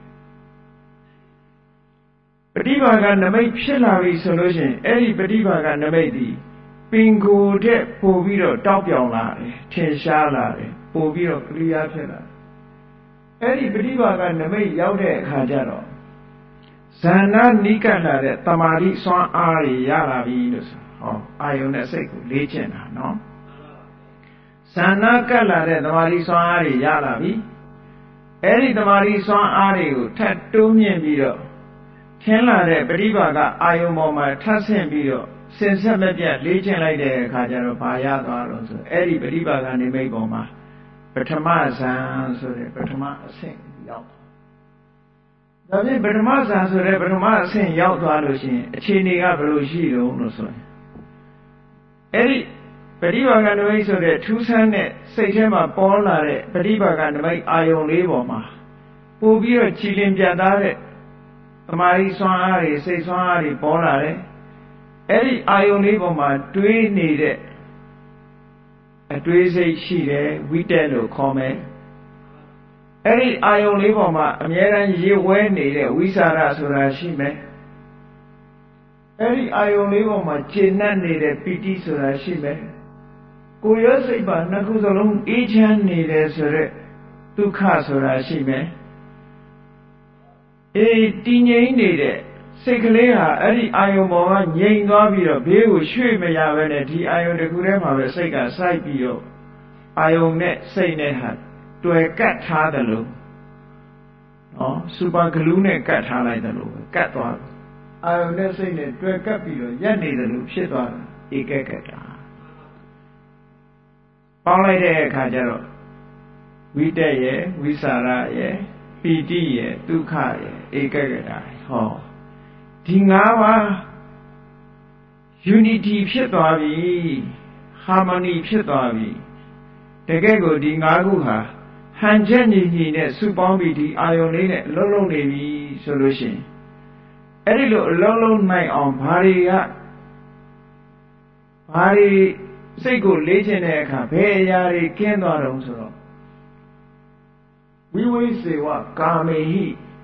ပฏิဘာဂနမိတ်ဖြစ်လာပြီဆိုလို့ရှိရင်အဲ့ဒီပฏิဘာဂနမိတ်ဒီပင်ကိုယ်တဲ့ပို့ပြီးတော့တောက်ပြောင်လာတယ်ထင်ရှားလာတယ်ပို့ပြီးတော့ကရိယာဖြစ်လာအဲ့ဒီပฏิဘာဂနမိတ်ရောက်တဲ့အခါကျတော့ဇန္နာနိကတ်လာတဲ့တမာတိစွမ်းအားတွေရလာပြီလို့ဆိုဟောအာယုန်နဲ့စိတ်ကိုလေ့ကျင့်တာနော်ဇာနာကပ်လာတဲ့တမာတိစွမ်းအားတွေရလာပြီအဲ့ဒီတမာတိစွမ်းအားတွေကိုထပ်တိုးမြင့်ပြီးတော့ထင်းလာတဲ့ပရိပါကအာယုန်ပေါ်မှာထပ်ဆင့်ပြီးတော့စင်ဆက်မပြတ်လေ့ကျင့်လိုက်တဲ့အခါကျတော့ဘာရသွားလို့ဆိုအဲ့ဒီပရိပါကနိမိတ်ပေါ်မှာပထမဇန်ဆိုတဲ့ပထမအဆင့်ရောက်ဒါဖြင့်ပထမဇန်ဆိုတဲ့ပထမအဆင့်ရောက်သွားလို့ရှိရင်အခြေအနေကဘယ်လိုရှိတုံးလို့ဆိုရင်အဲ့ဒီပရိပါကနိမိတ်ဆိုတဲ့ထူးဆန်းတဲ့စိတ်ထဲမှာပေါ်လာတဲ့ပရိပါကနိမိတ်အာယုန်လေးပေါ်မှာပို့ပြီးတော့ကြည်လင်ပြတ်သားတဲ့သမာဓိစွမ်းအားတွေစိတ်စွမ်းအားတွေပေါ်လာတယ်အဲ့ဒီအာယုန်လေးပေါ်မှာတွေးနေတဲ့အတွေးစိတ်ရှိတယ်ဝိတက်လို့ခေါ်မယ်အဲ့ဒီအာယုန်လေးပေါ်မှာအမြဲတမ်းရေဝဲနေတဲ့ဝိသရဆိုတာရှိမယ်အဲ့ဒီအာယုန်လေးပေါ်မှာကျေနပ်နေတဲ့ပီတိဆိုတာရှိမယ်ကိုယ်ရောစိတ်ပါနှစ်ခုစလုံးအေးချမ်းနေတယ်ဆိုရက်ဒုက္ခဆိုတာရှိမယ်အေးတည်ငြိမ်နေတဲ့စိတ်ကလေးဟာအဲ့ဒီအာယုံပေါ်ကငြိမ်သွားပြီးတော့ဘေးကိုရွှေ့မရဘဲနဲ့ဒီအာယုံတစ်ခုထဲမှာပဲစိတ်ကစိုက်ပြီးတော့အာယုံနဲ့စိတ်နဲ့ဟာတွေ့ကတ်ထားတယ်လို့နော်စူပါဂလူးနဲ့ကတ်ထားလိုက်တယ်လို့ကတ်သွားအာယုံနဲ့စိတ်နဲ့တွေ့ကတ်ပြီးတော့ရက်နေတယ်လို့ဖြစ်သွားတာဧကကတာပေါင်းလိုက်တဲ့အခါကျတော့ဝိတက်ရဲ့ဝိสารရဲ့ပီတိရဲ့ဒုက္ခရဲ့ဧကကတာဟောဒီငါးပါး unity ဖြစ်သွားပြီ harmony ဖြစ်သွားပြီတကယ်ကိုဒီငါးခုဟာဟန်ချက်ညီညီနဲ့စုပေါင်းပြီးဒီအာယုန်လေးနဲ့အလုံးလုံးနေပြီဆိုလို့ရှိရင်အဲ့ဒီလိုအလုံးလုံးနိုင်အောင်ဘာတွေကဘာတွေစိတ်ကိုလေးကျင်တဲ့အခါဘယ်အရာတွေကင်းသွားတော့ဆိုတော့ဝိဝိစေဝကာမေဟိ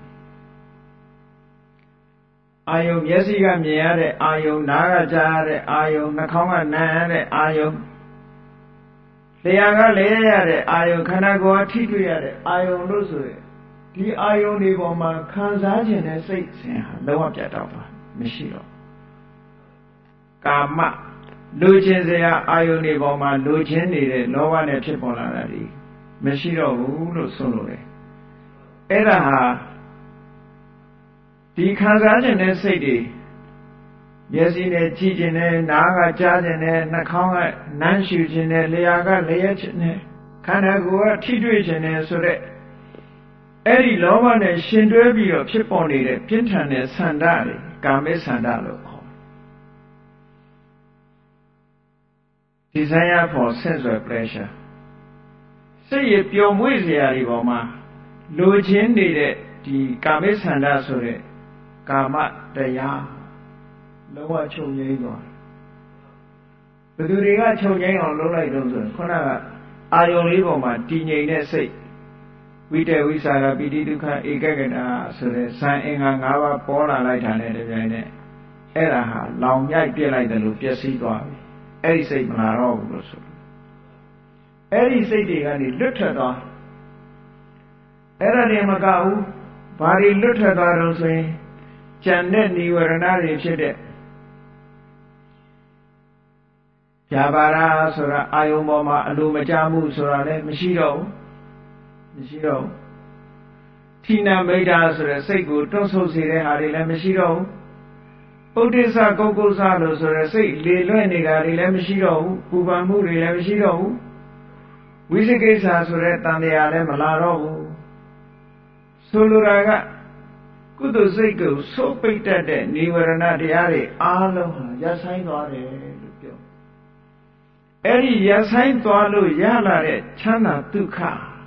အာယုံမျက်စိကမြင်ရတဲ့အာယုံနားကကြားရတဲ့အာယုံနှာခေါင်းကနားရတဲ့အာယုံလျှာကလဲရတဲ့အာယုံခန္ဓာကိုယ်ကထိတွေ့ရတဲ့အာယုံလို့ဆိုရင်ဒီအာယုံတွေပေါ်မှာခံစားခြင်းနဲ့စိတ်စဉ်ဟာလုံးဝပြတ်တော့ပါမရှိတော့ကာမလူချင်းစရာအာယုန်တွေပေါ်မှာလူချင်းနေတဲ့လောဘနဲ့ဖြစ်ပေါ်လာတာဒီမရှိတော့ဘူးလို့ဆိုလို့လေအဲ့ဒါဟာဒီခံစားခြင်းနဲ့စိတ်တွေမျက်စိနဲ့ကြည့်ခြင်းနဲ့နားကကြားခြင်းနဲ့နှာခေါင်းကနမ်းရှူခြင်းနဲ့လျှာကလျက်ခြင်းနဲ့ခန္ဓာကိုယ်ကထိတွေ့ခြင်းနဲ့ဆိုတဲ့အဲ့ဒီလောဘနဲ့ရှင်တွဲပြီးတော့ဖြစ်ပေါ်နေတဲ့ပြင်းထန်တဲ့ဆန္ဒတွေကာမိဆန္ဒလို့desire for sensual pleasure စိတ်ရပျော်မွေ့စရာတွေပေါ်မှာလိုချင်နေတဲ့ဒီကာမိဆန္ဒဆိုတဲ့ကာမတရားလုံးဝချုပ်ငြိမ်းသွားဘယ်သူတွေကချုပ်ငြိမ်းအောင်လုပ်လိုက်တော့ဆိုရင်ခုနကအာယုံလေးပေါ်မှာတည်ငြိမ်တဲ့စိတ်ဝိတေဝိสารပိတိဒုက္ခဧကဂတဆိုတဲ့ဇန်အင်္ဂါ၅ပါးပေါ်လာလိုက်တာနဲ့တပြိုင်နက်အဲ့ဒါဟာလောင်မြိုက်ပြစ်လိုက်တယ်လို့ပျက်စီးသွားပြီအဲ့ဒီစိတ်မလာတော့ဘူးလို့ဆိုအဲ့ဒီစိတ်တွေကနေလွတ်ထွက်သွားအဲ့ဒါတွေမကဘူးဘာတွေလွတ်ထွက်သွားတော့ဆိုရင်ကြံတဲ့និဝရဏတွေဖြစ်တဲ့ဗျာပါဒဆိုတာအာယုံပေါ်မှာအလိုမကျမှုဆိုတာလည်းမရှိတော့ဘူးမရှိတော့ဘူးဌိနမိတ်တာဆိုတဲ့စိတ်ကိုတွန့်ဆုတ်စေတဲ့ဟာတွေလည်းမရှိတော့ဘူးပုဒ္ဒိစ္စကုက္ကုစလို့ဆိုရယ်စိတ်လေလွဲ့နေတာတွေလည်းမရှိတော့ဘူးပူပန်မှုတွေလည်းမရှိတော့ဘူးဝိသိကိစ္စဆိုတဲ့တန်တရားလည်းမလာတော့ဘူးဆိုလိုတာကကုသိုလ်စိတ်ကိုဆိုးပိတ်တတ်တဲ့និဝရဏတရားတွေအားလုံးဟာရပ်ဆိုင်သွားတယ်လို့ပြောအဲ့ဒီရပ်ဆိုင်သွားလို့ရလာတဲ့ချမ်းသာဒုက္ခ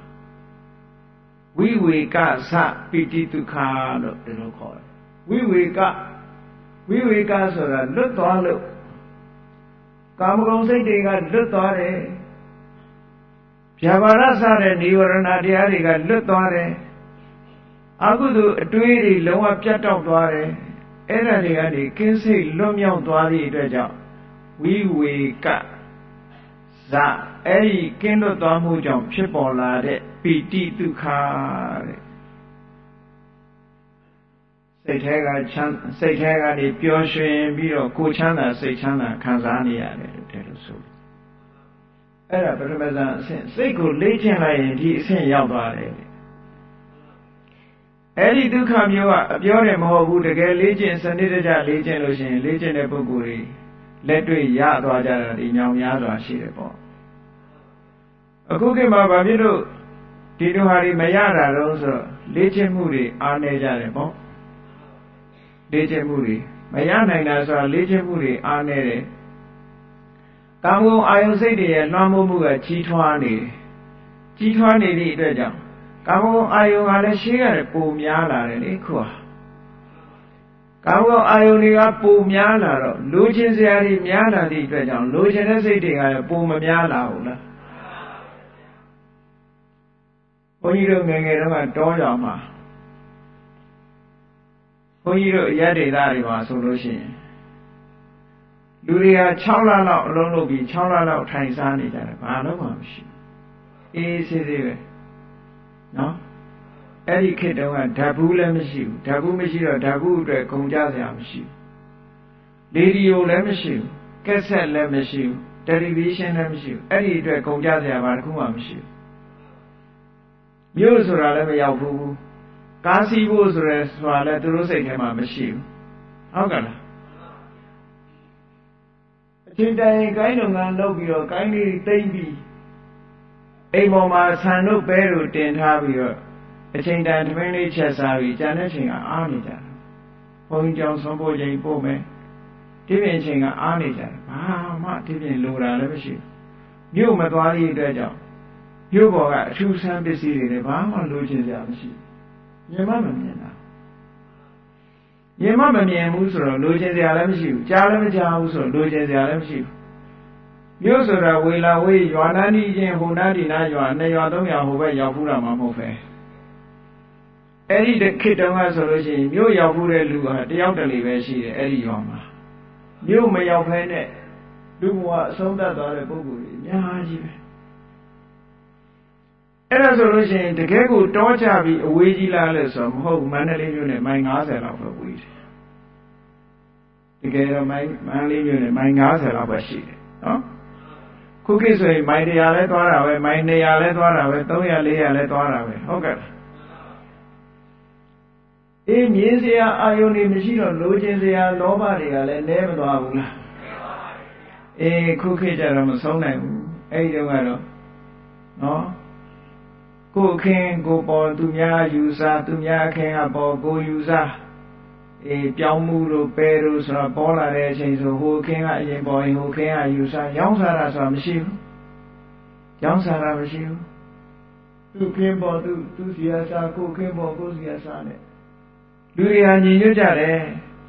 ဝိဝေကသပိတိဒုက္ခလို့ဒီလိုခေါ်တယ်ဝိဝေကဝိဝေကဆိုတာလွတ်သွားလို့ကာမဂုဏ်စိတ်တွေကလွတ်သွားတယ်ဗျာပါဒစတဲ့និဝရဏတရားတွေကလွတ်သွားတယ်အကုသိုလ်အတွေးတွေလုံးဝပြတ်တောက်သွားတယ်အဲ့ဒါတွေကနေကင်းစိတ်လွတ်မြောက်သွားသည့်အတွက်ကြောင့်ဝိဝေကဇအဲ့ဒီကင်းလွတ်သွားမှုကြောင့်ဖြစ်ပေါ်လာတဲ့ပိတိဒုက္ခတဲ့စစိတ်ထဲကချမ်းစိတ်ထဲကနေပျော်ရွှင်ပြီးတော့ကိုယ်ချမ်းသာစိတ်ချမ်းသာခံစားနေရတယ်လို့တဲ့လို့ဆိုအဲ့ဒါပထမဇန်အဆင့်စိတ်ကိုလေ့ကျင့်လိုက်ရင်ဒီအဆင့်ရောက်သွားတယ်အဲ့ဒီဒုက္ခမျိုးကအပြောတယ်မဟုတ်ဘူးတကယ်လေ့ကျင့်စနစ်တကျလေ့ကျင့်လို့ရှိရင်လေ့ကျင့်တဲ့ပုဂ္ဂိုလ်တွေလက်တွေ့ရသွားကြတာဒီညောင်များစွာရှိတယ်ပေါ့အခုခေတ်မှာဗာဖြစ်လို့ဒီလိုဟာတွေမရတာတော့ဆိုတော့လေ့ကျင့်မှုတွေအားနေကြတယ်ပေါ့လေ့ကျင့်မှုတွေမရနိုင်တာဆိုတာလေ့ကျင့်မှုတွေအားနေတယ်ကာမဂုဏ်အာယုစိတ်တွေရဲ့လွှမ်းမိုးမှုကကြီးထွားနေတယ်ကြီးထွားနေသည့်အတွက်ကြောင့်ကာမဂုဏ်အာယုကလည်းရှေးရတယ်ပုံများလာတယ်လေခုဟာကာမဂုဏ်အာယုတွေကပုံများလာတော့လိုချင်စရာတွေများလာသည့်အတွက်ကြောင့်လိုချင်တဲ့စိတ်တွေကလည်းပုံမများလာဘူးလားဘုန်းကြီးတို့ငယ်ငယ်တုန်းကတောရွာမှာဘုန်းကြီးတို့ရက်ဒေသတွေမှာဆိုလို့ရှိရင်လူတွေက၆လလောက်အလုံးလုပ်ပြီး၆လလောက်ထိုင်စားနေကြတယ်ဘာလို့မှမရှိဘူးအေးဆေးဆေးပဲနော်အဲ့ဒီခေတ်တုန်းကဓာတ်ဘူးလည်းမရှိဘူးဓာတ်ဘူးမရှိတော့ဓာတ်ဘူးအတွက်ဂုံကြစရာမရှိဘူးလေဒီယိုလည်းမရှိဘူးကက်ဆက်လည်းမရှိဘူးတယ်လီဗီရှင်းလည်းမရှိဘူးအဲ့ဒီအတွက်ဂုံကြစရာဘာတစ်ခုမှမရှိဘူးမြို့ဆိုတာလည်းမရောက်ဘူးကားစီးဖို့ဆိုရဲဆိုတာလည်းသူတို့စိတ်ထဲမှာမရှိဘူးဟုတ်ကဲ့လားအချိန်တိုင်းကိုင်းလုံကလုပ်ပြီးတော့ကိုင်းလေးတိမ့်ပြီးအိမ်ပေါ်မှာဆန်တို့ပဲတို့တင်ထားပြီးတော့အချိန်တိုင်းသမင်းလေးချက်စားပြီးကြံတဲ့ချိန်ကအားနေကြတယ်ဘုန်းကြီးကြောင့်ဆုံးဖို့ချိန်ပို့မယ်ဒီပြင်ချိန်ကအားနေကြတယ်ဘာမှဒီပြင်လိုတာလည်းမရှိဘူးမြို့မသွားရတဲ့အတွက်ကြောင့်မြို့ပေါ်ကအထူးဆန်းပစ္စည်းတွေလည်းဘာမှလိုချင်စရာမရှိဘူးမြင်မှမမြင်တာမြင်မှမမြင်ဘူးဆိုတော့လိုချင်စရာလည်းမရှိဘူးကြားလည်းမကြားဘူးဆိုတော့လိုချင်စရာလည်းမရှိဘူးမြို့ဆိုတာဝေလာဝေးရွာနာနီချင်းဟိုနာဒီနာရွာနှစ်ရွာသုံးရွာဟိုဘက်ရောက်ဖူးတာမှမဟုတ်ပဲအဲ့ဒီခေတ်တုန်းကဆိုလို့ရှိရင်မြို့ရောက်ဖူးတဲ့လူဟာတယောက်တလေပဲရှိတယ်အဲ့ဒီရွာမှာမြို့မရောက်ဖဲနဲ့လူဘဝအဆုံးသတ်သွားတဲ့ပုဂ္ဂိုလ်ကြီးအများကြီးပဲအဲ့ဒါဆိုလို့ရှိရင်တကယ်ကိုတောချပြီးအဝေးကြီးလားလို့ဆိုတော့မဟုတ်ဘူးမန္တလေးမြို့နဲ့မိုင်၅၀လောက်ပဲဝေးတယ်တကယ်တော့မိုင်မန္တလေးမြို့နဲ့မိုင်၅၀လောက်ပဲရှိတယ်နော်ခုခေတ်ဆိုရင်မိုင်၁၀၀လဲသွားတာပဲမိုင်၂၀၀လဲသွားတာပဲ၃၀၀ ၄၀၀လဲသွားတာပဲဟုတ်ကဲ့အေးမြင်စရာအာယုန်တွေမရှိတော့လိုချင်စရာလောဘတွေကလည်းနည်းမသွားဘူးလားအေးခုခေတ်ကျတော့မဆုံးနိုင်ဘူးအဲ့ဒီတော့ကတော့နော်ကိုယ်ခင်ကိုပေါ်သူများယူစားသူများခင်ကပေါ်ကိုယူစားအေးပြောင်းမှုတို့ပဲတို့ဆိုတော့ပေါ်လာတဲ့အချိန်ဆိုဟိုခင်ကအရင်ပေါ်ရင်ဟိုခင်ကယူစားရောင်းစားတာဆိုတာမရှိဘူးရောင်းစားတာမရှိဘူးသူခင်ပေါ်သူသူစီယာစားကိုခင်ပေါ်ကိုစီယာစားနဲ့လူတွေဟာညီညွတ်ကြတယ်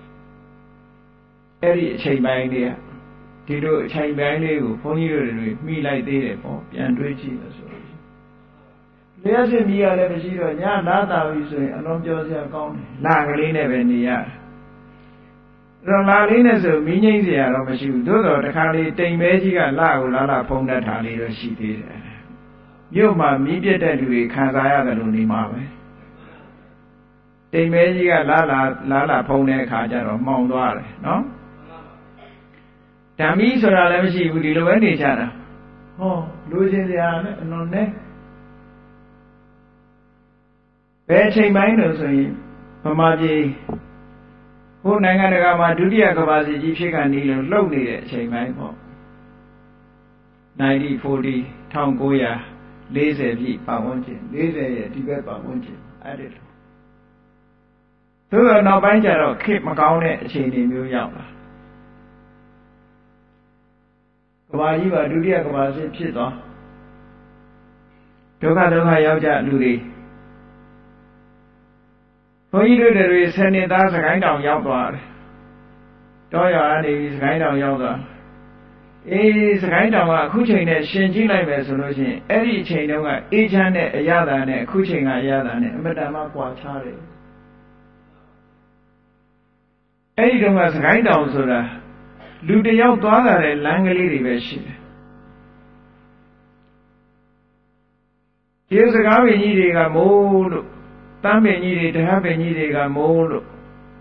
အဲ့ဒီအချိန်ပိုင်းလေးကဒီလိုအချိန်ပိုင်းလေးကိုဘုန်းကြီးတို့တွေမိလိုက်သေးတယ်ပေါ့ပြန်တွေးကြည့်လို့ဆိုလို့လျှက်စစ်မြည်ရလည်းမရှိတော့ညနားတာပြီဆိုရင်အလုံးပြောစရာကောင်းတယ်လာကလေးနဲ့ပဲနေရတယ်တော့လာလေးနဲ့ဆိုမီးငိမ့်စရာတော့မရှိဘူးသို့တော့တခါလေတိမ်မဲကြီးကလာကိုလာလာဖုံးတတ်တာလေးတော့ရှိသေးတယ်မြို့မှာမီးပြတ်တဲ့လူတွေခံစားရတယ်လို့နေမှာပဲတိမ်မဲကြီးကလာလာလာလာဖုံးတဲ့အခါကျတော့မှောင်သွားတယ်နော်ဓာမီဆိုတာလည်းမရှိဘူးဒီလိုပဲနေကြတာဟောလူချင်းစရာနဲ့အလွန်နဲ့ဘယ်အချိန်ပိုင်းလို့ဆိုရင်ဗမာပြည်ဟိုနိုင်ငံတကာမှာဒုတိယကမ္ဘာစစ်ကြီးဖြစ်ကနေလို့လှုပ်နေတဲ့အချိန်ပိုင်းပေါ့nineteen forty ၁၉၄၀ပြည့်ပတ်ဝန်းကျင်၄၀ရဲ့ဒီဘက်ပတ်ဝန်းကျင်အဲ့ဒီလိုသို့တော့နောက်ပိုင်းကျတော့ခေတ်မကောင်းတဲ့အခြေအနေမျိုးရောက်လာကမ္ဘာကြီးပါဒုတိယကမ္ဘာစစ်ဖြစ်သွားဒုက္ခဒုက္ခရောက်ကြလူတွေဘုန်းကြီးတို့တွေဆယ်နှစ်သားစကိုင်းတောင်ရောက်သွားတယ်တောရွာကနေပြီးစကိုင်းတောင်ရောက်သွားအေးစကိုင်းတောင်ကအခုချိန်နဲ့ရှင်ကြည့်လိုက်မယ်ဆိုလို့ရှိရင်အဲ့ဒီအချိန်တုန်းကအေးချမ်းတဲ့အရသာနဲ့အခုချိန်ကအရသာနဲ့အမတန်မှကွာခြားတယ်အဲ့ဒီတုန်းကစကိုင်းတောင်ဆိုတာလူတယောက်သွားလာတဲ့လမ်းကလေးတွေပဲရှိတယ်ဒီစကားပင်ကြီးတွေကမိုးလို့တမ်းပင်ကြီးတွေတဟပင်ကြီးတွေကမိုးလို့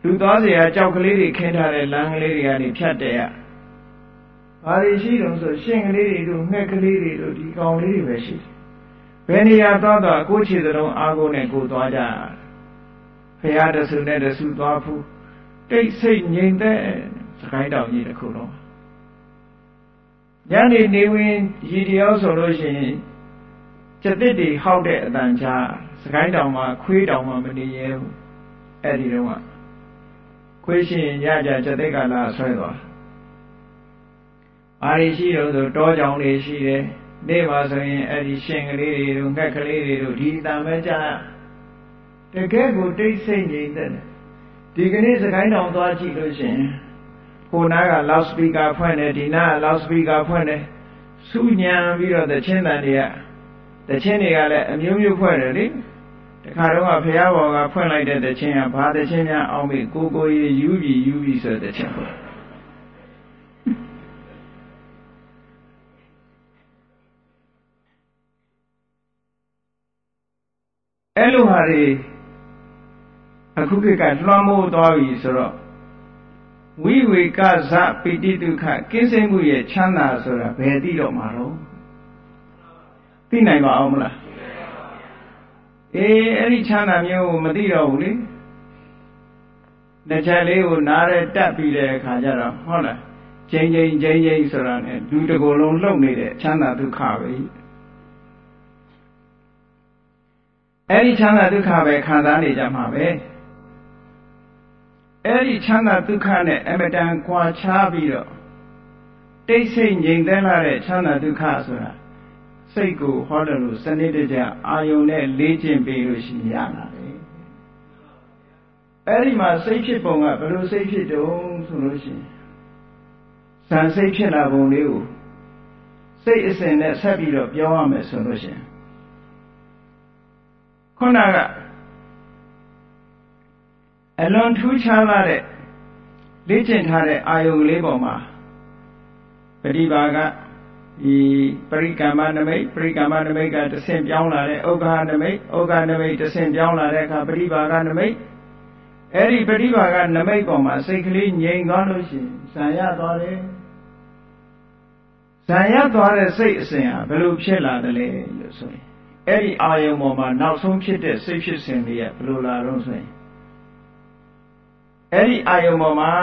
လူသွားเสียကြောက်ကလေးတွေခင်းထားတဲ့လမ်းကလေးတွေကနေဖြတ်တယ်ရဘာတွေရှိတုံးဆိုရှင်ကလေးတွေတို့ငှက်ကလေးတွေတို့ဒီကောင်လေးတွေပဲရှိတယ်ဘယ်နေရာသွားသွားကိုခြေစလုံးအားကိုနဲ့ကိုသွားကြဖရာတဆူနဲ့တဆူသွားဖူးတိတ်ဆိတ်ငြိမ်သက်စကိုင်းတောင်ကြီးတစ်ခုလုံးညနေနေဝင်ရီတယောက်ဆိုလို့ရှိရင်ကျက်တစ်တွေဟောက်တဲ့အတန်ကြားစကိုင်းတောင်မှာခွေးတောင်မှာမနေရဲဘူးအဲ့ဒီတော့ကခွေးရှင်ရကြကျက်တစ်ကလာဆွဲသွားအားရရှိတော့ဆိုတောကြောင်တွေရှိတယ်နေ့မှာဆိုရင်အဲ့ဒီရှင်ကလေးတွေတို့ငှက်ကလေးတွေတို့ဒီတန်ပဲကြားတကယ်ကိုတိတ်ဆိတ်ငြိမ်သက်တယ်ဒီကနေ့စကိုင်းတောင်သွားကြည့်လို့ရှိရင်ဟိုနားက loud speaker ဖွင့်တယ်ဒီနားက loud speaker ဖွင့်တယ်စူညံပြီးတော့တချင်းတန်တွေကတချင်းတွေကလည်းအမျိုးမျိုးဖွင့်တယ်လေတခါတော့ကဖះဘော်ကဖွင့်လိုက်တဲ့တချင်းကဘာတချင်းများအောင်ပြီကိုကိုရေယူပြီးယူပြီးဆိုတဲ့တချင်းအဲ့လိုဟာတွေအခုခေတ်ကလွှမ်းမိုးသွားပြီဆိုတော့ဝိဝေကဇပိတိဒုက္ခကင်းစိမ့်မှုရဲ့ချမ်းသာဆိုတာဘယ်သိတော့မှာတော့သိနိုင်ပါအောင်မလားအေးအဲ့ဒီချမ်းသာမျိုးကိုမသိတော့ဘူးလေတစ်ချက်လေးကိုနားရဲတက်ပြီးတဲ့အခါကျတော့ဟုတ်လားချိန်ချိန်ချိန်ချိန်ဆိုတာ ਨੇ လူတစ်ကိုယ်လုံးလှုပ်နေတဲ့ချမ်းသာဒုက္ခပဲအဲ့ဒီချမ်းသာဒုက္ခပဲခံစားနေကြမှာပဲအဲ့ဒီချမ်းသာဒုက္ခနဲ့အမတန်ကွာခြားပြီးတော့တိတ်ဆိတ်ငြိမ်သက်လာတဲ့ချမ်းသာဒုက္ခဆိုတာစိတ်ကိုဟောတယ်လို့စနစ်တကျအာယုံနဲ့လေ့ကျင့်ပြီးလို့ရှိရင်ရလာတယ်အဲ့ဒီမှာစိတ်ဖြစ်ပုံကဘယ်လိုစိတ်ဖြစ်တုံးဆိုလို့ရှိရင်ဇန်စိတ်ဖြစ်လာပုံလေးကိုစိတ်အစဉ်နဲ့ဆက်ပြီးတော့ပြောရမယ်ဆိုလို့ရှိရင်ခုနကအလွန်ထူးခြားလာတဲ့လေ့ကျင့်ထားတဲ့အာယုံလေးပေါ်မှာပရိပါကဒီပရိကမ္မနမိတ်ပရိကမ္မနမိတ်ကတဆင့်ပြောင်းလာတဲ့ဥက္ခနမိတ်ဥက္ခနမိတ်တဆင့်ပြောင်းလာတဲ့အခါပရိပါကနမိတ်အဲ့ဒီပရိပါကနမိတ်ပေါ်မှာစိတ်ကလေးငြိမ်သွားလို့ရှိရင်ဇံရသွားတယ်ဇံရသွားတဲ့စိတ်အစဉ်ဟာဘယ်လိုဖြစ်လာသလဲလို့ဆိုရင်အဲ့ဒီအာယုံပေါ်မှာနောက်ဆုံးဖြစ်တဲ့စိတ်ဖြစ်စဉ်လေးကဘယ်လိုလာတော့ဆိုရင်အဲ့ဒီအာယုံပေါ်မှာ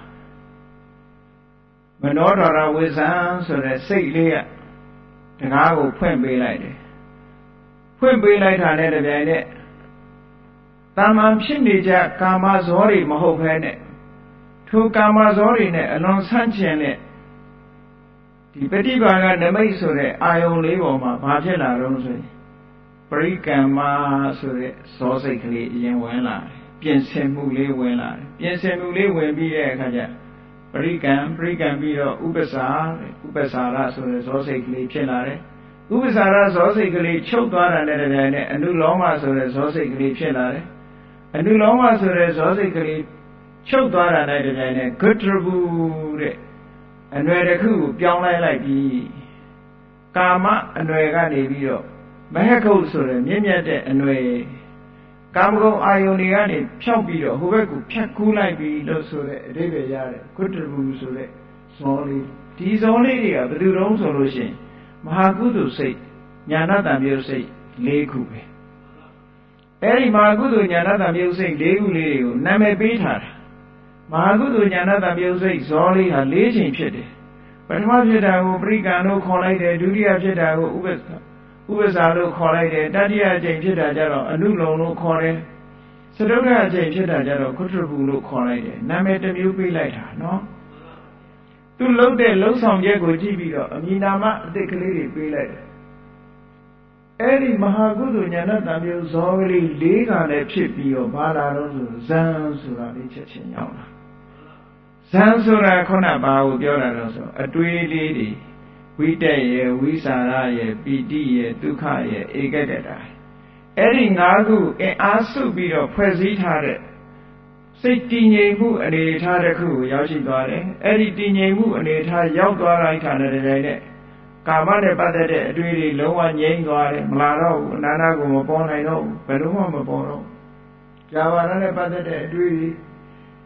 မနောဒရဝိဇံဆိုတဲ့စိတ်လေးကတကားကိုဖွင့်ပေးလိုက်တယ်ဖွင့်ပေးလိုက်တာနဲ့တပြိုင်နက်တာမန်ဖြစ်နေကြကာမဇောတွေမဟုတ်ဘဲနဲ့ထိုကာမဇောတွေနဲ့အလွန်ဆန့်ကျင်တဲ့ဒီပฏิဘာကနမိတ်ဆိုတဲ့အာယုံလေးပေါ်မှာဘာဖြစ်လာတော့ဆိုရင်ပရိကမ္မာဆိုတဲ့ဇောစိတ်ကလေးအရင်ဝင်လာတယ်ပြင်ဆင်မှုလေးဝင်လာတယ်ပြင်ဆင်မှုလေးဝင်ပြီးတဲ့အခါကျပရိကံပရိကံပြီးတော့ဥပ္ပစာဥပ္ပစာရဆိုတဲ့ဇောစိတ်ကလေးဖြစ်လာတယ်ဥပ္ပစာရဇောစိတ်ကလေးချုပ်သွားတာနဲ့တပြိုင်နက်အနုလောမဆိုတဲ့ဇောစိတ်ကလေးဖြစ်လာတယ်အနုလောမဆိုတဲ့ဇောစိတ်ကလေးချုပ်သွားတာနဲ့တပြိုင်နက်ဂုတ္တဘူတဲ့အနွယ်တစ်ခုကိုပြောင်းလိုက်လိုက်ပြီးကာမအနွယ်ကနေပြီးတော့မဟကုတ်ဆိုတဲ့မြင့်မြတ်တဲ့အနွယ်ကာမဂုဏ်အာယုန်တွေကနေဖြောက်ပြီးတော့ဟိုဘက်ကိုဖြတ်ကူးလိုက်ပြီးလို့ဆိုတဲ့အဓိပ္ပာယ်ရတယ်ဂုတ္တဘူဆိုတဲ့ဇောလေးဒီဇောလေးတွေကဘယ်လိုတုံးဆိုလို့ရှိရင်မဟာကုသိုလ်စိတ်ညာဏတံပြုစိတ်၄ခုပဲအဲ့ဒီမဟာကုသိုလ်ညာဏတံပြုစိတ်၄ခုလေးတွေကိုနာမည်ပေးထားတာမဟာကုသိုလ်ညာဏတံပြုစိတ်ဇောလေးဟာ၄ချိန်ဖြစ်တယ်ပထမဖြစ်တာကိုပရိကံလို့ခေါ်လိုက်တယ်ဒုတိယဖြစ်တာကိုဥပ္ပစာဥပ္ပစာလို့ခေါ်လိုက်တယ်တတိယအချိန်ဖြစ်တာကျတော့အနုလုံလို့ခေါ်တယ်စတုတ္ထအချိန်ဖြစ်တာကျတော့ကုတ္တဘူလို့ခေါ်လိုက်တယ်နာမည်တစ်မျိုးပေးလိုက်တာနော်သူလှုပ်တဲ့လှုပ်ဆောင်ချက်ကိုကြည့်ပြီးတော့အမည်နာမအသစ်ကလေးတွေပေးလိုက်တယ်အဲ့ဒီမဟာကုသိုလ်ညာဏတံပြုဇောကလေး၄ခါနဲ့ဖြစ်ပြီးတော့ဘာလာတော့ဆိုဇံဆိုတာလေးချက်ချင်းရောက်လာဇံဆိုတာခုနဘာကိုပြောတာတော့ဆိုအတွေးလေးတွေဝိတက်ရဲ့ဝိစာရရဲ့ပီတိရဲ့ဒုက္ခရဲ့ဧကတတာအဲ့ဒီ၅ခုအင်အားစုပြီးတော့ဖွဲ့စည်းထားတဲ့စိတ်တည်ငြိမ်မှုအနေထားတစ်ခုကိုရောက်ရှိသွားတယ်အဲ့ဒီတည်ငြိမ်မှုအနေထားရောက်သွားလိုက်တာနဲ့တည်းနဲ့ကာမနဲ့ပတ်သက်တဲ့အတွေ့အကြုံလုံးဝငြိမ်းသွားတယ်မလာတော့ဘူးအနန္တကိုမပေါ်နိုင်တော့ဘူးဘယ်တော့မှမပေါ်တော့ကြာပါနဲ့ပတ်သက်တဲ့အတွေ့အကြုံ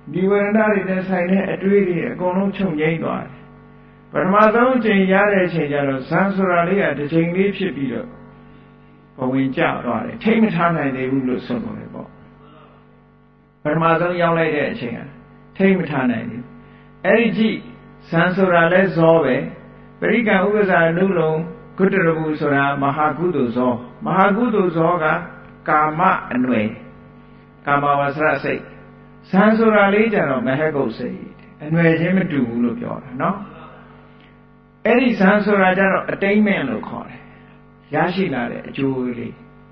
ဒီဝရဏတွေနဲ့ဆိုင်တဲ့အတွေးတွေအကုန်လုံးချုပ်ငိမ့်သွားတယ်ပထမဆုံးအချိန်ရတဲ့အချိန်ကျတော့ဇန်ဆိုတာလေးကတစ်ချိန်လေးဖြစ်ပြီးတော့ဘဝင်ကျသွားတယ်ထိမ့်မထားနိုင်သေးဘူးလို့ဆိုလို့လေပေါ့ပထမဆုံးရောက်လိုက်တဲ့အချိန်ကထိမ့်မထားနိုင်ဘူးအဲ့ဒီကြည့်ဇန်ဆိုတာလဲဇောပဲပရိကံဥပ္ပဇာနုလုံကုတ္တရဘူးဆိုတာမဟာကုသိုလ်ဇောမဟာကုသိုလ်ဇောကကာမအနွယ်ကာမဝဆရစိတ်ဇန်ဆိုတာလေးကြတော့မဟကုတ်စိတ်အနွယ်ချင်းမတူဘူးလို့ပြောတာနော်အဲ့ဒီဇန်ဆိုတာကြတော့အတိမ့်မဲ့လို့ခေါ်တယ်ရရှိလာတဲ့အကျိုးလေး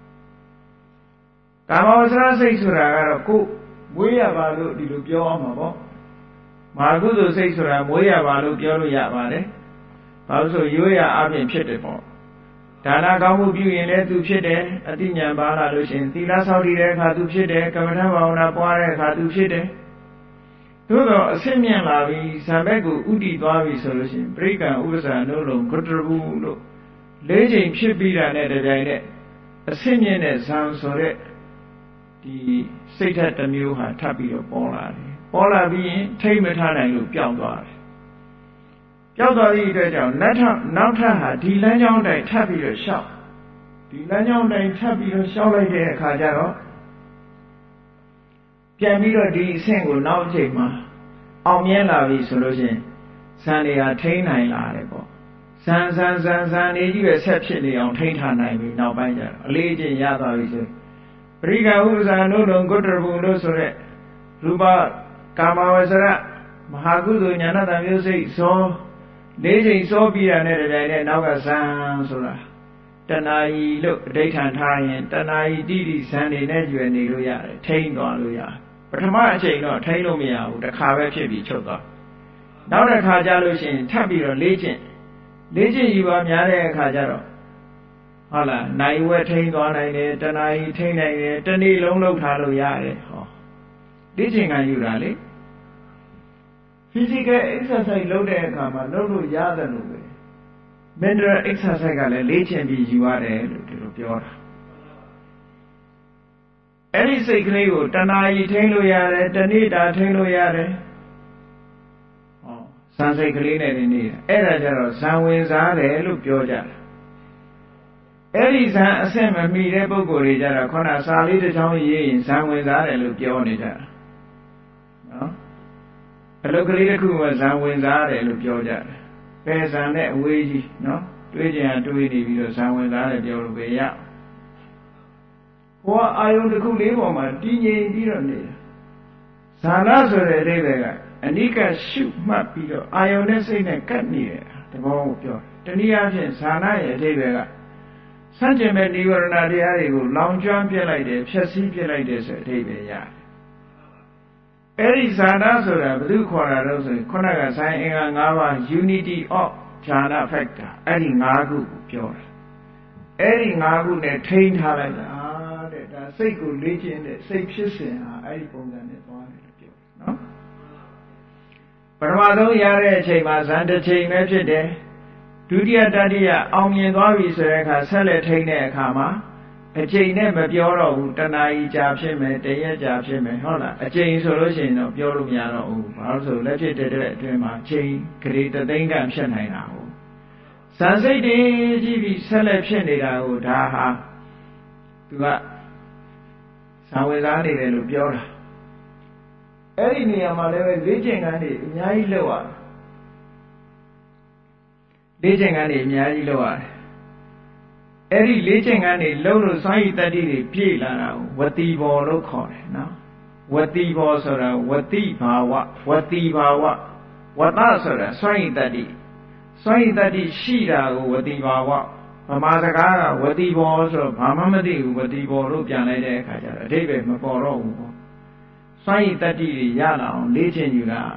ကာမဝဆရစိတ်ဆိုတာကတော့ကိုယ်မွေးရပါလို့ဒီလိုပြောအောင်ပါပေါ့မဟာကုသိုလ်စိတ်ဆိုတာမွေးရပါလို့ပြောလို့ရပါတယ်ဘာလို့ဆိုရိုးရအပြင်ဖြစ်တယ်ပေါ့ဒါနကောင်းမှုပြုရင်လည်းသူဖြစ်တယ်အတိညာပါလာလို့ရှင်သီလဆောက်တည်တဲ့အခါသူဖြစ်တယ်ကမ္မထဘာဝနာပွားတဲ့အခါသူဖြစ်တယ်သို့တော့အဆင့်မြင့်လာပြီးဇံဘက်ကိုဥတည်သွားပြီဆိုလို့ရှင်ပရိကံဥပ္ပဇာနုလုံကုတ္တရဘူးလို့လေးချိန်ဖြစ်ပြီးတာနဲ့တပြိုင်နက်အဆင့်မြင့်တဲ့ဇံဆိုတဲ့ဒီစိတ်ဓာတ်တစ်မျိုးဟာထပ်ပြီးတော့ပေါ်လာတယ်ပေါ်လာပြီးရင်ထိမ့်မထားနိုင်လို့ပျောက်သွားတယ်ပျောက်သွားသည့်အတွက်ကြောင့်နောက်ထပ်နောက်ထပ်ဟာဒီလမ်းကြောင်းတိုင်းထပ်ပြီးတော့ရှောက်ဒီလမ်းကြောင်းတိုင်းထပ်ပြီးတော့ရှောက်လိုက်တဲ့အခါကျတော့ပြန်ပြီးတော့ဒီအဆင့်ကိုနောက်အချိန်မှာအောင်မြင်လာပြီဆိုလို့ရှိရင်ဇန်တွေဟာထိန်းနိုင်လာတယ်ပေါ့ဇန်ဇန်ဇန်ဇန်နေကြီးပဲဆက်ဖြစ်နေအောင်ထိန်းထားနိုင်ပြီနောက်ပိုင်းကျတော့အလေးအကျင့်ရသွားပြီဆိုပရိကဥပ္ပဇာနုလုံကုတ္တရဘူးလို့ဆိုရက်ရူပကာမဝဆရမဟာကုသိုလ်ဉာဏတံမျိုးစိတ်ဇောလေးချိန်စောပြီးတာနဲ့တပြိုင်နက်နောက်ကဇံဆိုတာတဏှာကြီးလို့အဋိဋ္ဌံထားရင်တဏှာကြီးတိတိဇံနေနဲ့ကျွယ်နေလို့ရတယ်ထိန်းသွားလို့ရတယ်ပထမအချိန်တော့ထိန်းလို့မရဘူးတစ်ခါပဲဖြစ်ပြီးချုပ်သွားနောက်တစ်ခါကျလို့ရှိရင်ထပ်ပြီးတော့လေးကျင့်လေးကျင့်ယူပါများတဲ့အခါကျတော့ဟုတ်လားနိုင်ဝဲထိန်းသွားနိုင်တယ်တဏှာကြီးထိန်းနိုင်တယ်တနေ့လုံးလှုပ်ထားလို့ရတယ်ဟောလေးကျင့်ခံယူတာလေphysical exercise လုပ်တဲ့အခါမှာလုပ်လို့ရတယ်လို့ပဲ mental exercise ကလည်းလေ့ကျင့်ပြီးယူရတယ်လို့ဒီလိုပြောတာအဲ့ဒီစိတ်ကလေးကိုတဏှာကြီးထိန်းလို့ရတယ်တဏိတာထိန်းလို့ရတယ်ဟောဇန်စိတ်ကလေးနဲ့နေနေတာအဲ့ဒါကြတော့ဇန်ဝင်စားတယ်လို့ပြောကြတယ်အဲ့ဒီဇန်အဆင့်မမီတဲ့ပုဂ္ဂိုလ်တွေကြတော့ခေါင်းစာလေးတစ်ချောင်းရေးရင်ဇန်ဝင်စားတယ်လို့ပြောနေကြတာနော်အလုတ်ကလေးတစ်ခုမှဇံဝင်စားတယ်လို့ပြောကြတယ်။ပဲဇံနဲ့အဝေးကြီးနော်တွေးကြရင်တွေးနေပြီးတော့ဇံဝင်စားတယ်ပြောလို့ပဲရ။ဟောအာယုန်တစ်ခုလေးပေါ်မှာတည်ငြိမ်ပြီးတော့နေတာ။ဇာနာဆိုတဲ့အဓိပ္ပာယ်ကအနိကရှုမှတ်ပြီးတော့အာယုန်နဲ့စိတ်နဲ့ကပ်နေတဲ့သဘောကိုပြောတယ်။တနည်းအားဖြင့်ဇာနာရဲ့အဓိပ္ပာယ်ကစัจ jin မဲ့နိဝရဏတရားတွေကိုလောင်ကျွမ်းပြစ်လိုက်တယ်ဖြည့်ဆည်းပြစ်လိုက်တယ်ဆိုတဲ့အဓိပ္ပာယ်ရတယ်အဲ့ဒီဇာနာဆိုတာဘယ်သူခေါ်တာတော့ဆိုရင်ခုနကဇိုင်းအင်္ဂါ၅ပါး unity of jhana factor အဲ့ဒီ၅ခုကိုပြောတာအဲ့ဒီ၅ခုနဲ့ထိန်းထားလိုက်တာတဲ့ဒါစိတ်ကိုလေ့ကျင့်တဲ့စိတ်ဖြစ်စဉ်ဟာအဲ့ဒီပုံစံနဲ့သွားတယ်လို့ပြောတယ်နော်ပထမဆုံးရတဲ့အချိန်မှာဇန်တစ်ချိန်ပဲဖြစ်တယ်ဒုတိယတတိယအောင်မြင်သွားပြီဆိုတဲ့အခါဆက်လက်ထိန်းတဲ့အခါမှာအကျိန်နဲ့မပြောတော့ဘူးတဏှာကြီးကြာဖြစ်မယ်တရက်ကြာဖြစ်မယ်ဟုတ်လားအကျိန်ဆိုလို့ရှိရင်တော့ပြောလို့မရတော့ဘူးဘာလို့ဆိုလက်ဖြစ်တဲ့တဲ့အတွင်းမှာအကျိန်ဂရေတသိန်းကဖြစ်နိုင်တာဟုတ်ဇန်စိတ်တွေကြည့်ပြီးဆက်လက်ဖြစ်နေတာကိုဒါဟာသူကဇံဝင်စားနေတယ်လို့ပြောတာအဲ့ဒီနေရာမှာလည်းလေ့ကျင့်ခန်းတွေအများကြီးလုပ်ရတယ်လေ့ကျင့်ခန်းတွေအများကြီးလုပ်ရတယ်အဲ့ဒီလေ့ကျင့်ခန်းတွေလုံးလို့စွမ်းရည်တတ္တိတွေပြည့်လာတာကိုဝတိဘောလို့ခေါ်တယ်နော်ဝတိဘောဆိုတာဝတိဘာဝဝတိဘာဝဝတဆိုတာစွမ်းရည်တတ္တိစွမ်းရည်တတ္တိရှိတာကိုဝတိဘာဝဗမာစကားကဝတိဘောဆိုတော့ဘာမှမသိဘူးဝတိဘောလို့ပြန်လိုက်တဲ့အခါကျတော့အဓိပ္ပာယ်မပေါ်တော့ဘူးပေါ့စွမ်းရည်တတ္တိတွေရလာအောင်လေ့ကျင့်ယူတာ